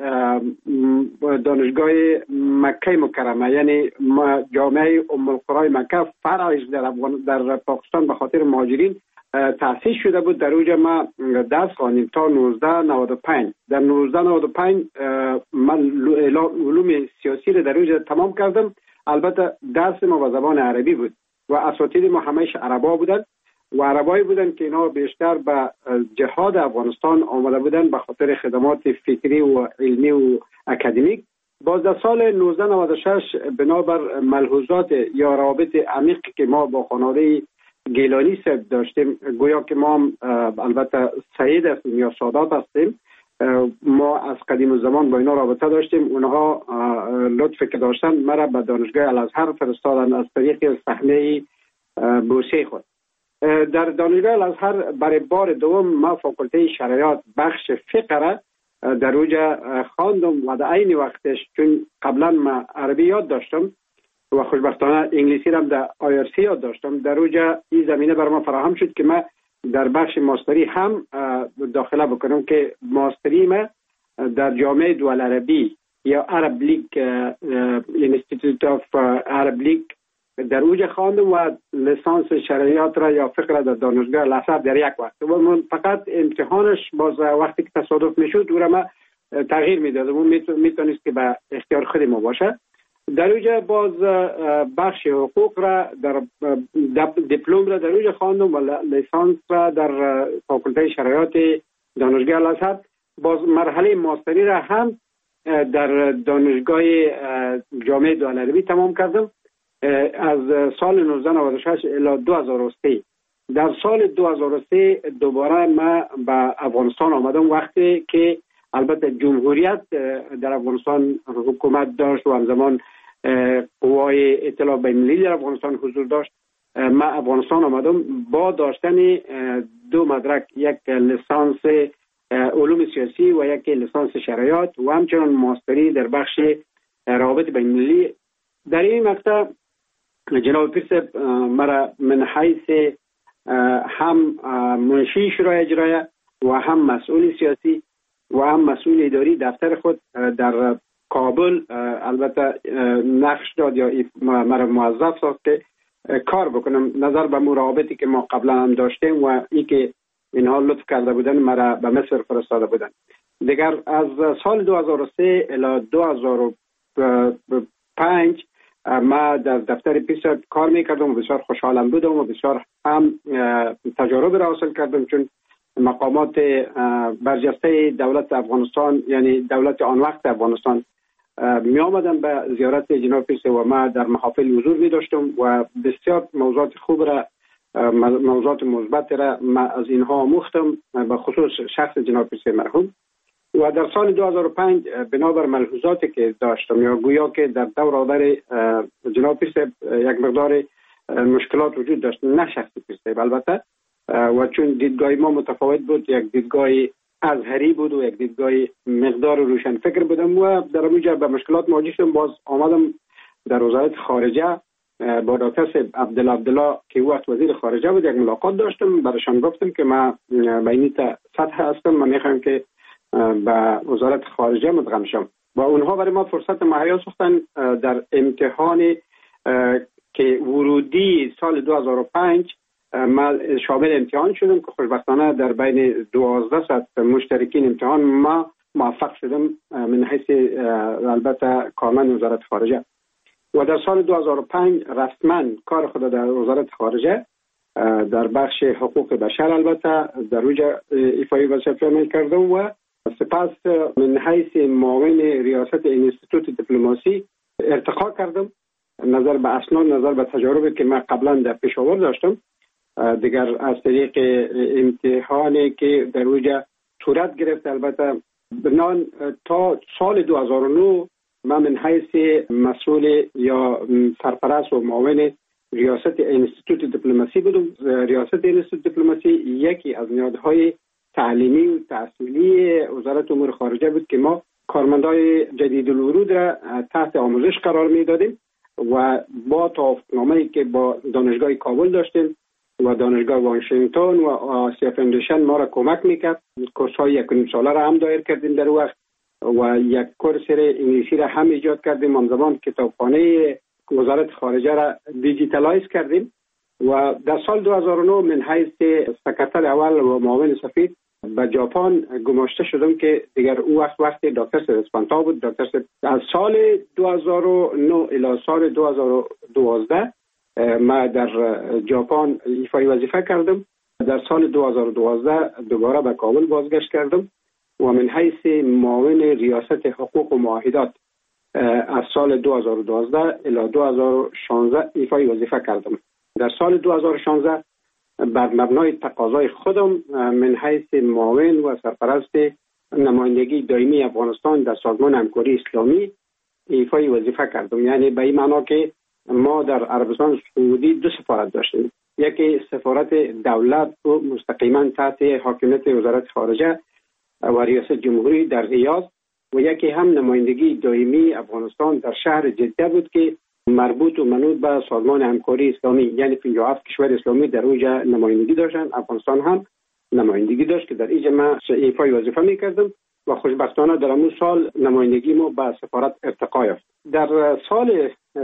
دانشگاه مکه مکرمه یعنی جامعه ام القرى مکه فرعش در پاکستان به خاطر مهاجرین تأسیس شده بود. در اوجه ما درس خواندیم تا 1995. در 1995 من علوم سیاسی رو در اوجه تمام کردم. البته درس ما به زبان عربی بود و اساتید ما همهش عربا بودن و عربایی بودن که اینا بیشتر به جهاد افغانستان آمده بودن به خاطر خدمات فکری و علمی و اکادمیک. باز در سال 1996 بنابر ملحوظات یا روابط عمیق که ما با خانواده گیلانی صاحب داشتیم، گویا که ما البته سعید هستیم یا سادات هستیم، ما از قدیم زمان با اینا رابطه داشتیم. اونها لطفی که داشتن مرا به دانشگاه الازهر فرستادن از طریق صحنه بورسیه خود. در دانشگاه الازهر برای بار دوم ما فاکولته شرایط بخش فقه را در اوجه خواندم و در عین وقتش چون قبلا ما عربی یاد داشتم و خوشبختانه انگلیسی را در آیرسی یاد داشتم، در اوجه این زمینه بر ما فراهم شد که ما در بخش ماستری هم داخله بکنم که ماستری ما در جامعه دول عربی یا عرب لیگ اینستیتوت آف عرب لیگ در اوج خواندم و لیسانس شرعیات را یا فقه را در دانشگاه الازهر در یک وقت. و من فقط امتحانش باز وقتی که تصادف میشد او را ما تغییر میدادم، اون میتونست که به اختیار خود ما باشه. در اوجه باز بخش حقوق را در دیپلم را در اوجه خواندم و لیسانس را در فاکولته شرایط دانشگاه الازهر. باز مرحله ماستری را هم در دانشگاه جامعه دول عربی تمام کردم از سال 1996 الی 2003. در سال 2003 دوباره ما به افغانستان آمدم وقتی که البته جمهوریت در افغانستان حکومت داشت و همزمان قوای اطلاع بین‌المللی در افغانستان حضور داشت. ما افغانستان آمدم با داشتن دو مدرک، یک لیسانس علوم سیاسی و یک لیسانس شرایط و همچنان ماستری در بخش روابط بین‌المللی. در این مقطع جناب پیر صاحب مرا من حیث هم منشی شورای اجرایه و هم مسئول سیاسی و هم مسئول اداری دفتر خود در کابل البته نقش داد یا مرا موظف ساخت که کار بکنم نظر به مراقبتی که ما قبلا هم داشتیم و ای که اینها لطف کرده بودن مرا به مصر فرستاده بودن. دیگر از سال 2003 الی 2005 ما در دفتر پیر کار میکردم و بسیار خوشحالم بودم و بسیار هم تجارب را حاصل کردم، چون مقامات برجسته دولت افغانستان یعنی دولت آن وقت افغانستان می آمدن به زیارت جناب پیر و ما در محافل حضور می داشتم و بسیار موضوعات خوب را موضوعات مثبت را از اینها آموختم، به خصوص شخص جناب پیرسه مرحوم. و در سال 2005 بنابر ملحوظاتی که داشتم یا گویا که در دور آور جناب پیرسه یک مقدار مشکلات وجود داشت، نه شخص پیرسه البته، و چون دیدگاه ما متفاوت بود، یک دیدگاه ازهری بود و یک دیدگاه مقدار روشن فکر بودم و در اونجا به مشکلات مواجه شدم. باز آمدم در وزارت خارجه با دکتر عبدالله که وقت وزیر خارجه بود، یک ملاقات داشتم. برایشان گفتم که من به این سطح هستم، من میخوام که به وزارت خارجه مدغم شم و اونها برای ما فرصت مهیا ساختن. در امتحان که ورودی سال 2005 من شامل امتحان شدم که خوشبختانه در بین 1200 مشترکین امتحان ما موفق شدم من حیث البته کارمند وزارت خارجه. و در سال 2005 رسما کار خود در وزارت خارجه در بخش حقوق بشر البته در اوجا ایفای وظیفه کردم و سپس من حیث معاون ریاست انستیتوت دیپلماسی ارتقا کردم. نظر به اسناد، نظر به تجاربی که من قبلا در پشاور داشتم، دیگر از طریق امتحانی که در اوجا صورت گرفت البته بنان تا سال 2009 من حیث مسئول یا سرپرست و معاون ریاست انستیتوت دیپلماسی بودم. ریاست انستیتوت دیپلماسی یکی از نهادهای تعلیمی و تحصیلی وزارت امور خارجه بود که ما کارمندای جدید الورود را تحت آموزش قرار میدادیم و با توافقنامه‌ای که با دانشگاه کابل داشتیم و دانشگاه واشنگتن و آسیا فاندیشن ما را کمک میکرد. کورس‌های 1.5 ساله را هم دایر کردیم در وقت و یک کورس انگلیسی را هم ایجاد کردیم. آن زمان کتابخانه وزارت خارجه را دیجیتالایز کردیم و در سال 2009 من حیث سکرتر اول و معاون سفیر به ژاپن گماشته شدم که دیگر او وقت دکتر اسپانتا بود. دکتر از سال 2009 الی سال 2012 ما در ژاپن ایفای وظیفه کردم. در سال 2012 دوباره به کابل بازگشت کردم و من حیث معاون ریاست حقوق و معاهدات از سال 2012 الی 2016 ایفای وظیفه کردم. در سال 2016 بر مبنای تقاضای خودم من حیث معاون و سرپرست نمایندگی دائمی افغانستان در سازمان همکاری اسلامی ایفای وظیفه کردم. یعنی به این معنا که ما در عربستان سعودی 2 سفارت داشتیم، یکی سفارت دولت و مستقیما تحت حاکمیت وزارت خارجه و ریاست جمهوری در ریاض و یکی هم نمایندگی دائمی افغانستان در شهر جده بود که مربوط و منوط به سازمان همکاری اسلامی، یعنی 57 کشور اسلامی در اوجا نمایندگی داشتن. افغانستان هم نمایندگی داشت که در اینجا من ایفای وظیفه میکردم و خوشبختانه در همون سال نمایندگی ما به سفارت ارتقا یافت. در سال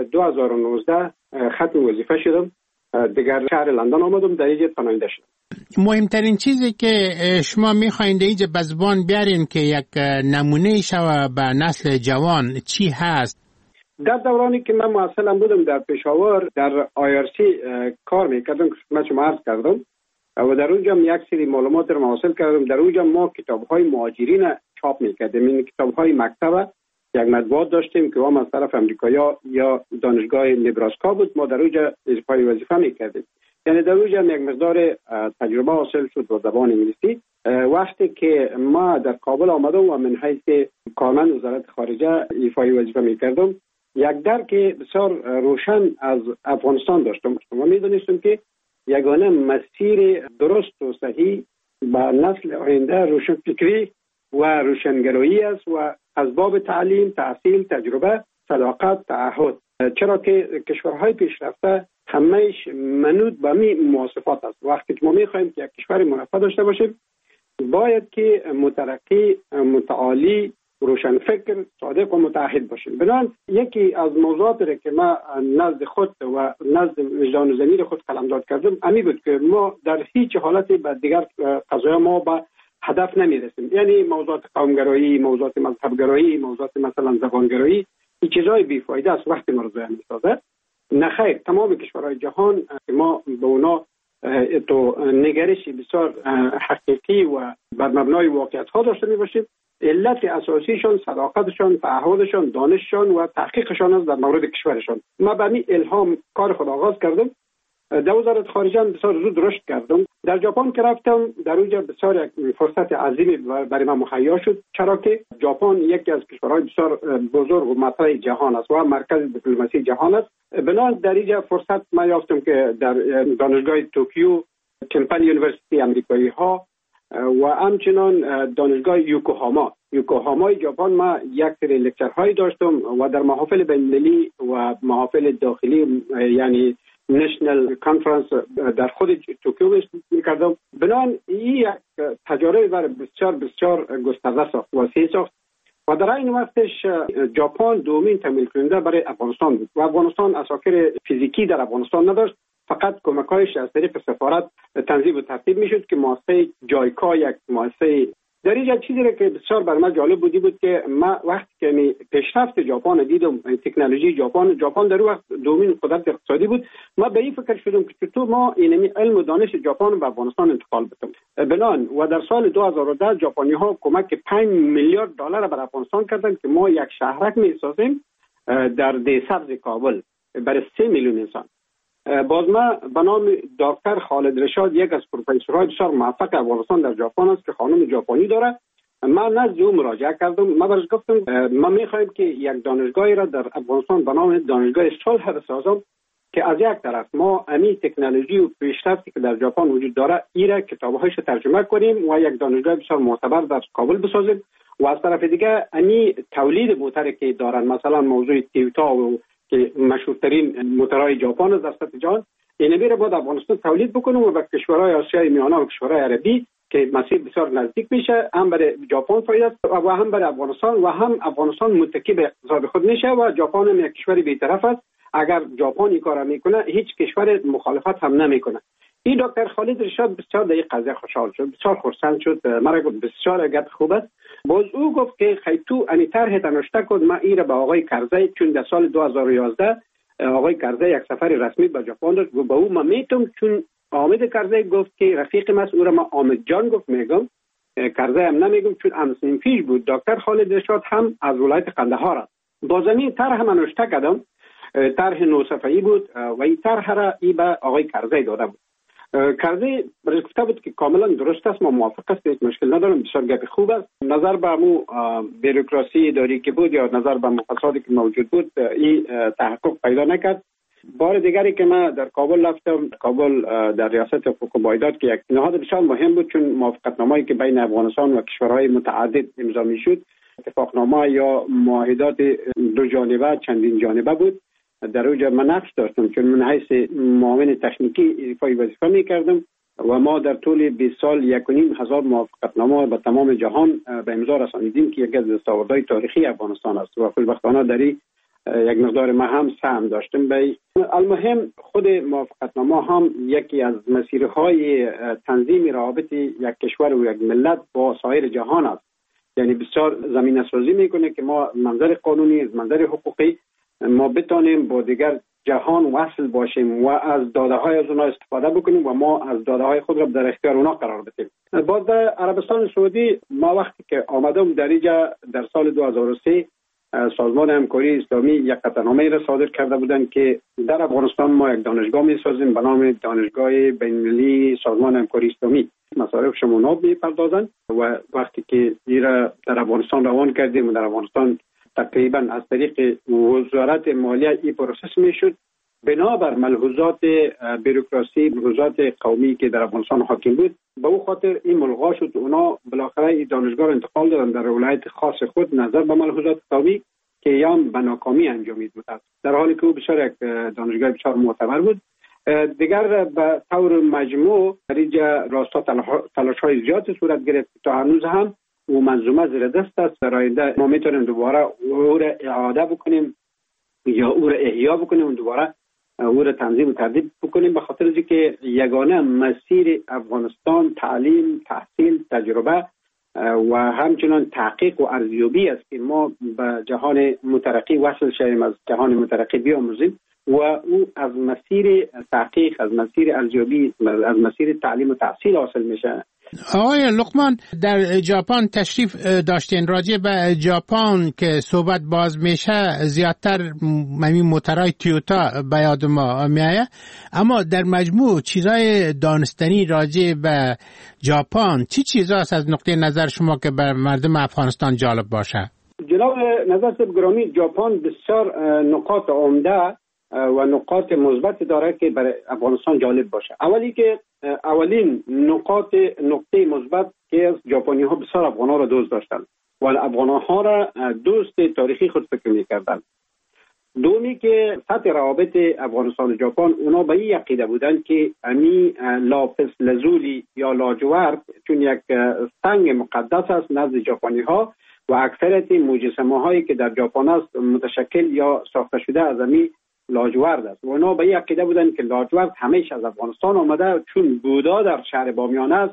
2019 ختم وظیفه شدم، دیگر شهر لندن آمدم، در اینجا پناهنده شدم. مهمترین چیزی که شما میخواین در اینجا به زبان بیارین که یک نمونه شوه به نسل جوان چی هست؟ در دورانی که من معسلم بودم در پشاور در IRC کار میکردم که من شما عرض کردم و در اونجا یک سری معلومات رو حاصل کردم. در اونجا ما کتاب‌های مهاجرین چاپ میکردیم. این کتاب‌های مکتب یک مطبوعات داشتیم که هم از طرف امریکایا یا دانشگاه نبراسکا بود. ما در اونجا اجرای وظیفه میکردیم. یعنی در اونجا یک مقدار تجربه حاصل شد با زبان انگلیسی. وقتی که ما در کابل آمدم و من حیث کارمند وزارت خارجه ایفای وظیفه میکردم، یک درک بسیار روشن از افغانستان داشتم. ما میدونستم که یگانه مسیر درست و صحیح با نسل آینده روشنفکری و روشنگرایی است و از باب تعلیم، تحصیل، تجربه، صداقت، تعهد. چرا که کشورهای پیشرفته همهش منوط به این مواصفات است. وقتی که ما میخوایم که یک کشور مرفه داشته باشیم، باید که مترقی، متعالی، روشنفکر، صادق و متعهد باشیم. بنابراین یکی از موضوعاتی را که ما نزد خود و نزد وجدان و ضمیر خود قلمداد کردم امی بود که ما در هیچ حالتی به دیگر قضایا ما به هدف نمیرسیم. یعنی موضوعات قومگرایی، موضوعات مذهبگرایی، موضوعات مثلا زبانگرایی، این چیزای بیفایده است وقتی ما رو ضایع می‌سازه. نخیر، تمام کشورهای جهان ما به اونا تو نگرشی بسیار حقیقی و بر مبنای واقعیت ها داشته میباشیم. علت اساسیشان صداقتشان، تعهدشان، دانششان و تحقیقشان است در مورد کشورشان. ما به این الهام کار خود آغاز کردم در وزارت خارجه بسیار زود رشد کردم. در ژاپن که رفتم در اونجا بسیار یک فرصت عظیمی برای من مهیا شد، چرا که ژاپن یکی از کشورهای بسیار بزرگ و مطرح جهان است و مرکز دیپلماسی جهان است. بنابراین در اینجا فرصت من یافتم که در دانشگاه توکیو، کمپن یونیورسیتی امریکایی ها و همچنان دانشگاه یوکوهامای ژاپن ما یک سری لکچرهایی داشتم و در محافل بین‌المللی و محافل داخلی یعنی نشنل کانفرنس در خود توکیو می‌کردم. بنابراین این یک تجربه بسیار گسترده ساخت و وسیع ساخت و در این وقتش ژاپن دومین تمویل کننده برای افغانستان بود و افغانستان اساکر فیزیکی در افغانستان نداشت، فقط کمک‌هایش از طریق سفارت تنظیم و ترتیب میشد که مؤسسه جایکا یک مؤسسه در اینجا چیزی را که بسیار برای من جالب بود که ما وقتی که پیشرفت ژاپن دیدم، تکنولوژی ژاپن در وقت دومین قدرت اقتصادی بود، ما به این فکر شدم که چطور ما این علم و دانش ژاپن به افغانستان انتقال بدیم. بنان و در سال 2010 ژاپنی‌ها کمک 5 میلیارد دلار بر افغانستان کردند که ما یک شهرک می‌سازیم در ده سبز کابل برای 3 میلیون انسان. باز ما به نام دکتر خالد رشاد، یک از پروفسورهای بسیار موفق افغانستان در ژاپن است که خانم ژاپنی داره، من نزد او مراجعه کردم. من برش گفتم ما می‌خوایم که یک دانشگاهی را در افغانستان به نام دانشگاه صلح بسازم که از یک طرف ما امی تکنولوژی و پیشرفتی که در ژاپن وجود داره ایرا کتاب‌هایش ترجمه کنیم و یک دانشگاه بسیار معتبر در کابل بسازیم و از طرف دیگه امی تولید موتوری که دارن، مثلا موضوع تویوتا و که مشهورترین موتورهای ژاپن در سطح جهان، این میره بعد افغانستان تولید بکنیم و به کشورهای آسیای میانه و کشورهای عربی که مسیر بسیار نزدیک میشه، هم برای ژاپن فایده است و هم برای افغانستان و هم افغانستان متکی به اقتصاد خود میشه و ژاپن هم یک کشور بی‌طرف است. اگر ژاپن این کارا میکنه هیچ کشور مخالفت هم نمیکنه. این دکتر خالد رشاد بسیار در این قضیه خوشحال شد، بسیار خرسند شد، مرا گفت بسیار گپ خوب است. باز او گفت که خیتو انی طرح تنوشته کد، ما ایره به آقای کرزی، چون در سال 2011 آقای کرزی یک سفر رسمی به ژاپن داشت و به او ما میتم، چون حامد کرزی گفت که رفیق ما او را ما حامد جان گفت میگم، کرزی هم نمیگم چون امسین پیش بود. دکتر خالد رشاد هم از ولایت قندهار است. بازمی طرح من نوشته کردم، طرح 9 صفحه‌ای بود و این طرح را ای به آقای کرزی داده بود. کرزی برای گفته بود که کاملا درست است، ما موافق است، هیچ مشکل ندارم، بسیار گپ خوب است. نظر به مو بیروکراسی اداری که بود یا نظر به فسادی که موجود بود این تحقق پیدا نکرد. بار دیگری که من در کابل رفتم، کابل در ریاست حقوق و عایدات که یک نهاد بسیار مهم بود، چون موافقتنامه‌ای که بین افغانستان و کشورهای متعدد امضا می‌شد اتفاقنامه یا معاهدات دو جانبه چندین جانبه بود. در اونجا من نقش داشتم، چون من حیث معاون تکنیکی ایفای وظیفه می‌کردم و ما در طول 20 سال 1,500 موافقتنامه به تمام جهان به امضا رسانیدیم که یکی از دستاوردهای تاریخی افغانستان است و خوشبختانه در این یک مقدار ما هم سهم داشتیم. به المهم خود موافقتنامه هم یکی از مسیرهای تنظیم روابط یک کشور و یک ملت با سایر جهان است، یعنی بسیار زمینه‌سازی میکنه که ما منظر قانونی، از منظر حقوقی ما بتانیم با دیگر جهان وصل باشیم و از داده‌های از اونها استفاده بکنیم و ما از داده‌های خود را در اختیار اونها قرار بدیم. بعد در عربستان سعودی ما وقتی که آمدم در اینجا در سال 2003 سازمان همکاری اسلامی یک قطعنامه را صادر کرده بودند که در افغانستان ما یک دانشگاه می‌سازیم به نام دانشگاه بین‌المللی سازمان همکاری اسلامی. مصارف شموناب می‌پردازند و وقتی که این را در افغانستان روان کردیم و در افغانستان تقریبا از طریق وزارت مالیه این پروسس میشد، بنابر ملحوظات بیروکراسی، ملحوظات قومی که در افغانستان حاکم بود، به او خاطر این ملغا شد. اونا بالاخره این دانشگاه را انتقال دادن در ولایت خاص خود نظر به ملحوظات قومی که یام به ناکامی انجامید بود، در حالی که او بسیار یک دانشگاه بسیار معتبر بود. دیگر به طور مجموع در اینجا راستا تلاش‌های زیاد صورت گرفت تا هنوز هم و منظومه زیر دست است. در آینده ما میتونیم دوباره او را اعاده بکنیم یا او را احیا بکنیم و دوباره او را تنظیم و ترتیب بکنیم، به خاطر اینکه یگانه مسیر افغانستان تعلیم، تحصیل، تجربه و همچنان تحقیق و ارزیابی است که ما به جهان مترقی وصل شویم، از جهان مترقی بیاموزیم و او از مسیر تحقیق، از مسیر ارزیابی، از مسیر تعلیم و تحصیل حاصل میشه. آقای لقمان، در ژاپن تشریف داشتین. راجع به ژاپن که صحبت باز میشه زیادتر موتورهای تویوتا به یاد ما میایه، اما در مجموع چیزای دانستنی راجع به ژاپن چی چیزاست از نقطه نظر شما که بر مردم افغانستان جالب باشه؟ جناب نظر گرامی، ژاپن بسیار نقاط عمده و نقاط مثبت داره که برای افغانستان جالب باشه. اولین نقطه مثبت که ژاپنی ها بسیار افغان ها را دوست داشتن و افغان ها را دوست تاریخی خود فکر می‌کردند. دومی که سطح روابط افغانستان و ژاپن، اونا به این عقیده بودن که امی لاپس لزولی یا لاجورد چون یک سنگ مقدس است نزد ژاپنی ها و اکثریت مجسمه هایی که در ژاپن است متشکل یا ساخته شده از امی لاجورد است. و اونا به این عقیده بودن که لاجورد همیشه از افغانستان آمده چون بودا در شهر بامیان است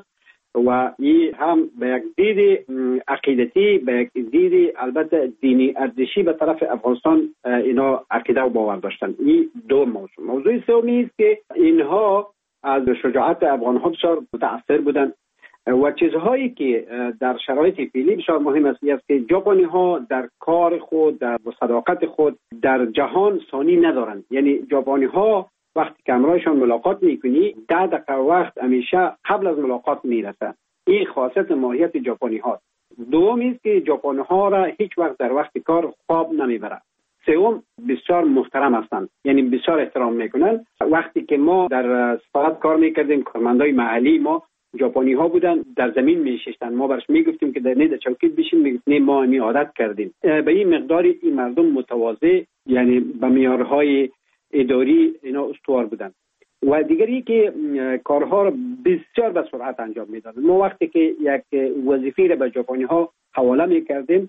و این هم به یک دید عقیدتی، به یک دید البته دینی ارزشی به طرف افغانستان اینا عقیده و باور داشتن. این دو موضوع سومی است که اینها از شجاعت افغان ها بسیار متاثر بودن و چیزهایی که در شرایط فعلی بسیار مهم است که ژاپنی ها در کار خود، در صداقت خود در جهان ثانی ندارند. یعنی ژاپنی ها وقتی که همراهشان ملاقات میکنی 10 دقیقه وقت همیشه قبل از ملاقات میرسه. این خاصیت ماهیت ژاپنی ها. دومی است که ژاپنی ها را هیچ وقت در وقت کار خواب نمیبره. سوم، بسیار محترم هستند، یعنی بسیار احترام میکنن. وقتی که ما در سفارت کار میکردیم، کارمندای محلی ما ژاپنی ها بودن، در زمین میشستن. ما برش میگفتیم که در چوکید بشین، میگفتن ما می عادت کردیم. به این مقداری این مردم متواضع، یعنی به معیارهای اداری اینا استوار بودن. و دیگری که کارها را بسیار به سرعت انجام میدادن. ما وقتی که یک وظیفه را به ژاپنی ها حواله میکردیم،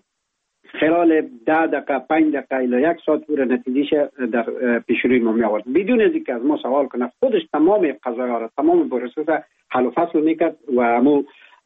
خلال 10 دقیقه 5 دقیقه الی 1 ساعت او نتیجهش در پیش روی ما می آورد بدون از اینکه از ما سوال کنه. خودش تمام قضایا را، تمام پروسس حل و فصل میکرد و همو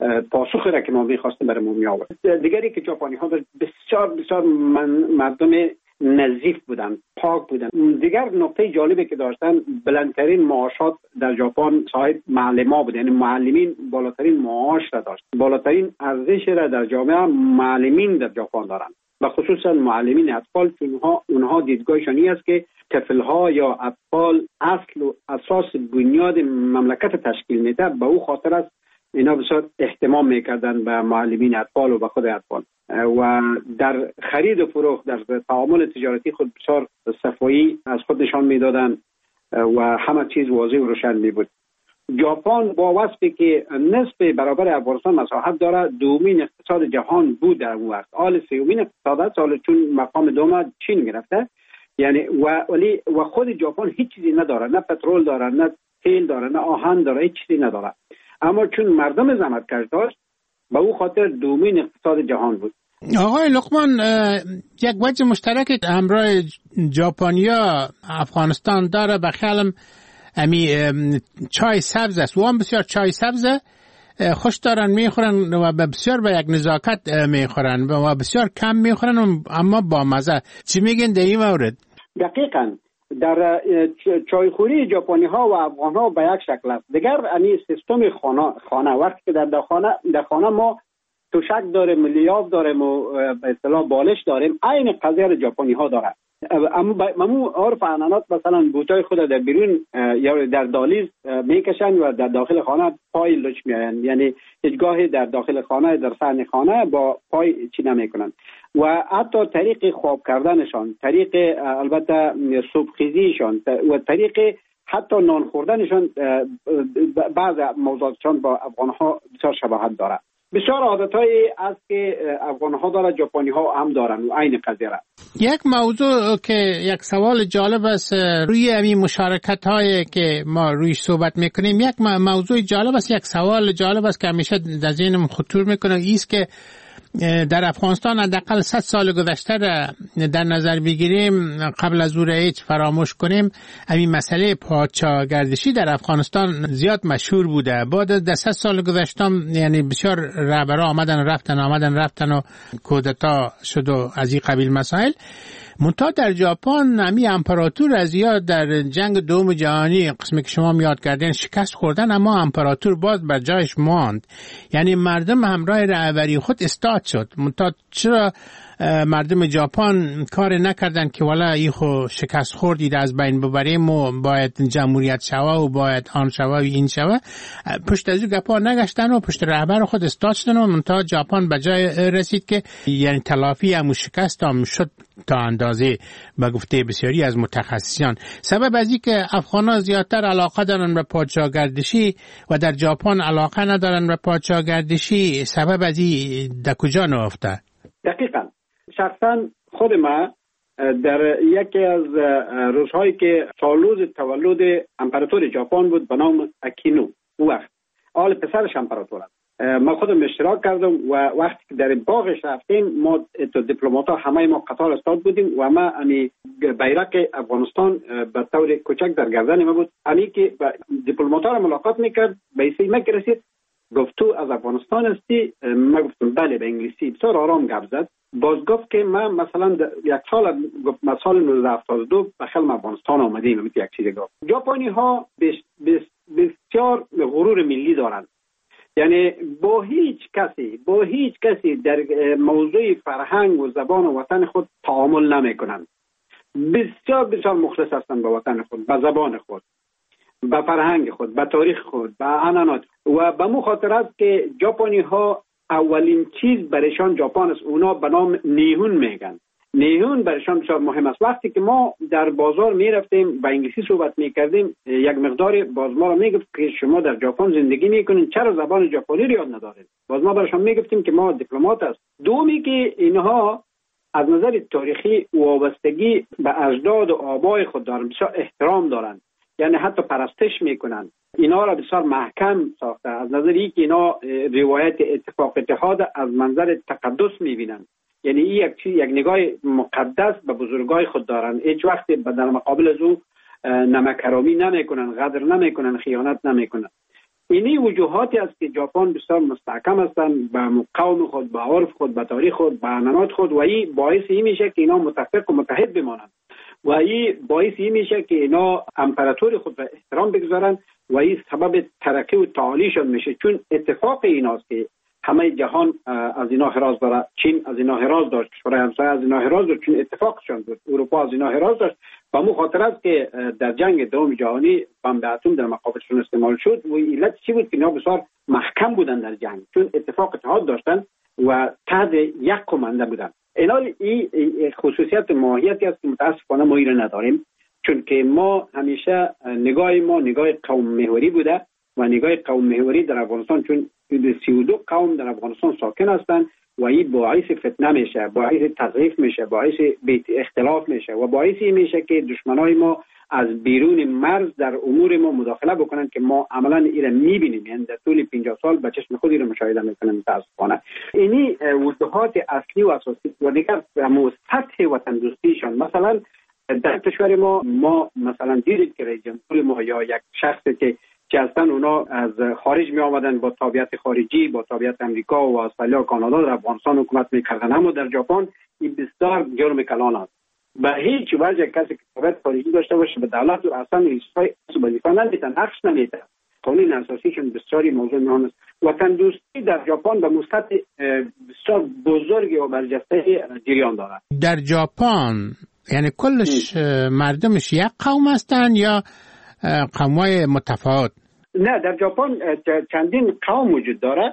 پاسخی را که ما میخواستیم برای ما می آورد. دیگری که ژاپنی ها بسیار مردم نظیف بودن، پاک بودن. دیگر نکته جالبی که داشتن، بلندترین معاشات در ژاپن صاحب معلما بودن. یعنی معلمین بالاترین معاش را داشت. بالاترین ارزش را در جامعه معلمین در ژاپن دارند و خصوصا معلمین اطفال، چون اونها دیدگاهشان این است که طفل‌ها یا اطفال اصل و اساس بنیاد مملکت تشکیل میده. به او خاطر است اینا بسیار اهتمام میکردن به معلمین اطفال و به خود اطفال و در خرید و فروخت، در تعامل تجارتی خود بسیار صفایی از خود نشان میدادن و همه چیز واضح و روشن می بود. ژاپن با وصفی که نصف برابر افغانستان مساحت داره، دومین اقتصاد جهان بود در اون وقت. حال سومین اقتصاد سال چون مقام دوم چین گرفته. یعنی و خود ژاپن هیچ چیزی نداره، نه پترول داره، نه تیل داره، نه آهن داره، هیچ چیزی نداره. اما چون مردم زحمتکش داشت، به او خاطر دومین اقتصاد جهان بود. آقای لقمان، یک وجه مشترک همراه ژاپنیا افغانستان داره، به خیالم چای سبز است. و هم بسیار چای سبز خوش دارن میخورن و بسیار به یک نزاکت میخورن و بسیار کم میخورن اما با مزه. چی میگن در این مورد؟ دقیقاً در چایخوری ژاپنی ها و افغان ها به یک شکل است. دیگر این سیستم خانه وقتی که در خانه ما توشک داریم، لیاف داریم و به اصطلاح بالش داریم، عین قضیه را ژاپنی ها داره. اما عرف عنعنات مثلا بوتای خود در بیرون یا در دالیز میکشن و در داخل خانه پای لچ میاین. یعنی هیچگاه در داخل خانه، در صحن خانه با پای چی نمیکنن. و حتی طریق خواب کردنشان، طریق البته صبحخیزیشان و طریق حتی نان خوردنشان، بعض موضوعاتشان با افغان ها بسیار شباهت داره. بسیار عادتهایی است که افغان ها داره، ژاپنی ها هم دارن و عین قضیه را. یک موضوع که یک سوال جالب است روی همین مشارکت هایی که ما روی صحبت میکنیم، یک موضوع جالب است، یک سوال جالب است که همیشه در ذهنم خطور میکنه، ایست که در افغانستان حداقل 100 سال گذشته در نظر بگیریم، قبل از او هیچ فراموش کنیم، همین مسئله پادشاهگردشی در افغانستان زیاد مشهور بوده. بعد از 100 سال گذشته یعنی بسیار رهبرا آمدن رفتن و کودتا شد و از این قبیل مسائل. منتها در ژاپن همی امپراتور از یاد در جنگ دوم جهانی قسمی که شما یاد کردین شکست خوردن، اما امپراتور باز بر جایش ماند. یعنی مردم همراه رهبری خود استاد شد. منتها چرا مردم ژاپن کار نکردن که والا ای خو شکست خوردید از بین ببریم و باید جمهوریت شوه و باید آن شوه و این شوه؟ پشت از او گپا نگشتن و پشت رهبر خود استاد شدن و منتها ژاپن به جای رسید که یعنی تلافی همون شکست هم شد تا اندازه به گفته بسیاری از متخصصان. سبب از این که افغان‌ها زیادتر علاقه دارن به پادشاهگردشی و در ژاپن علاقه ندارن به پادشاهگردشی، سبب از این در کجا نهفته؟ دقیقاً شخصا خود ما در یکی از روزهایی که سالروز تولد امپراتور ژاپن بود به نام اکینو، او وقت آل پسرش امپراتور است، ما خودم اشتراک کردم و وقتی که در باغش رفتیم ما دیپلمات‌ها همه ما قطار استاد بودیم و ما امی بیرق افغانستان به طور کوچک در گردن ما بود. امی که دیپلمات‌ها را ملاقات میکرد به ایسی مکه رسید، گفت تو از افغانستان هستی؟ ما گفتم بله به انگلیسی. بسیار آرام گپ زد. باز گفت که من مثلا یک سال گفت ما سال 1972 به خلم افغانستان آمدیم. یک چیزی گفت. ژاپنی ها بسیار غرور ملی دارند، یعنی با هیچ کسی در موضوع فرهنگ و زبان و وطن خود تعامل نمی کنند. بسیار مخلص هستند به وطن خود، به زبان خود، به فرهنگ خود، به تاریخ خود، به عنعنات. و به مو خاطر است که ژاپنی ها اولین چیز برایشان ژاپن است، اونا به نام نیهون میگن. نیهون برایشان بسیار مهم است. وقتی که ما در بازار می رفتیم با انگلیسی صحبت می کردیم، یک مقدار باز ما را می گفت که شما در ژاپن زندگی می کنین، چرا زبان ژاپنی را یاد ندارید؟ باز ما برایشان می گفتیم که ما دیپلمات است. دومی که اینها از نظر تاریخی وابستگی به اجداد و آبای خود دارند، بسیار احترام دارند، یعنی حتی پرستش میکنن. اینا را بسیار محکم ساخته. از نظر اینکه اینا روایت اتفاق اتحاد از منظر تقدس میبینن، یعنی این یک نگاه مقدس به بزرگای خود دارن. هیچ وقت در مقابل از او نمکرامی نمیکنن، غدر نمیکنن، خیانت نمیکنن. اینی وجوهاتی است که ژاپن بسیار مستحکم هستند به قوم خود، به عرف خود، به تاریخ خود، به عنعنات خود، و این باعث این میشه که اینا متفق و متحد بمانند و این باعث این میشه که اینا امپراتور خود را احترام بگذارن و این سبب ترقی و تعالیشون میشه. چون اتفاق ایناست که همه جهان از اینا حراس داره. چین از اینا حراس داشت، کشورهای همسایه از اینا حراس داشت، چون اتفاقشون بود. اروپا از اینا حراس داشت. با مو خاطر است که در جنگ دوم جهانی بمب اتم در مقابلشون استعمال شد و علت چی بود که اینا بسیار محکم بودن در جنگ، چون اتفاق اتحاد داشتن و تحت یک کمانده بودن. اینال این خصوصیت ماهیتی است که متاسفانه ما ایره نداریم، چون که ما همیشه نگاه قوم محوری بوده و نگاه قوم محوری در افغانستان، چون 32 قوم در افغانستان ساکن هستند و این باعث فتنه میشه، باعث تضعیف میشه، باعث اختلاف میشه و باعث میشه که دشمنای ما از بیرون مرز در امور ما مداخله بکنن که ما عملا ایره میبینیم. یعنی در طول 50 سال به چشم خود ایره مشاهده میکنیم. متاسفانه اینی وجوهات اصلی و اساسی و دیگر سطح وطن دوستیشان. مثلا در کشور ما مثلا دیدید که رئیس جمهور ما یا یک شخصی که هستن اونا از خارج می آمدن با تابعیت خارجی، با تابعیت امریکا و استرالیا و کانادا در افغانستان حکومت میکردن، اما در ژاپن این بسیار جرم کلان است. به هیچ وجه کسی که تابعیت خارجی داشته باشه به دولت و اصلا وظیفه نمیده، نقش نمیده. قانون اساسیشون بسیاری موضوع مهم است. وطن دوستی در ژاپن به مستوی بسیار بزرگی و برجسته جریان دارد. در ژاپن یعنی کلش مردمش یک قوم هستن یا قوم‌های متفاوت؟ نه، در ژاپن چندین قوم وجود داره،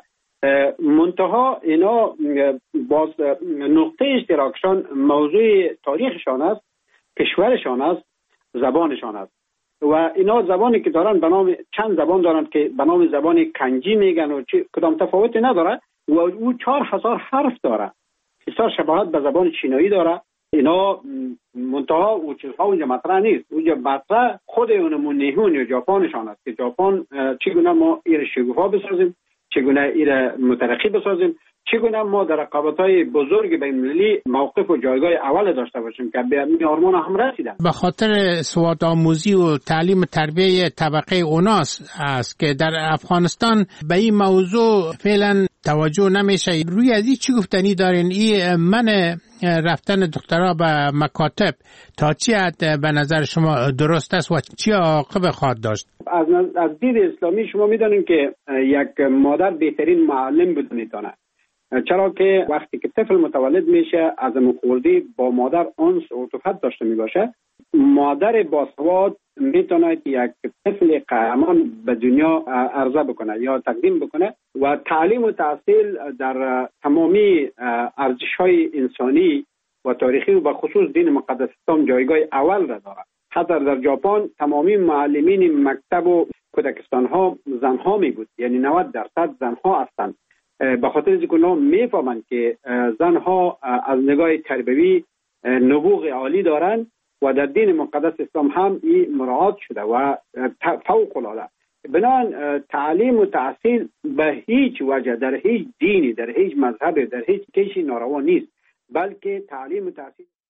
منتها اینا باز نقطه اشتراکشان موضوع تاریخشان است، کشورشان است، زبانشان است. و اینا زبانی که دارن به نام چند زبان دارن که به نام زبان کنجی میگن و کدام تفاوتی نداره و او 4000 حرف داره، بسیار شباهت به زبان چینایی داره. اینا منتها او چیزها اونجا مطرح نیست. اونجا مطرح خود اونمون نیهون یا ژاپنشان است که ژاپن چگونه ما ایر شگوفا بسازیم، چگونه ایر مترقی بسازیم، چگونه ما در رقابت‌های بزرگ بین‌المللی موقف و جایگاه اول داشته باشیم که به این آرمان هم رسیدن. به خاطر سواد آموزی و تعلیم تربیه طبقه اوناس است که در افغانستان به این موضوع فعلا توجه نمیشه. روی از این چی گفتنی دارین؟ این من رفتن دخترها به مکاتب تا چی حد به نظر شما درست است و چی عاقبت خواهد داشت؟ از دید اسلامی شما میدونین که یک مادر بهترین معلم بود میتونه، چرا که وقتی که طفل متولد میشه از خردی با مادر انس و عاطفت داشته میباشه. مادر باسواد میتونه یک طفل قهرمان به دنیا عرضه بکنه یا تقدیم بکنه و تعلیم و تحصیل در تمامی ارزش‌های انسانی و تاریخی و به خصوص دین مقدس اسلام جایگاه اول را داره. حتی در ژاپن تمامی معلمین مکتب و کودکستان ها زنها می بود، یعنی 90% زنها هستند، به خاطر اینکه اونا میفهمند که زنها از نگاه تربوی نبوغ عالی دارند و در دین مقدس اسلام هم این مراعات شده و فوق العاده. بنابراین تعلیم و تحصیل به هیچ وجه در هیچ دینی، در هیچ مذهبی، در هیچ کشی ناروا نیست، بلکه تعلیم و تحصیل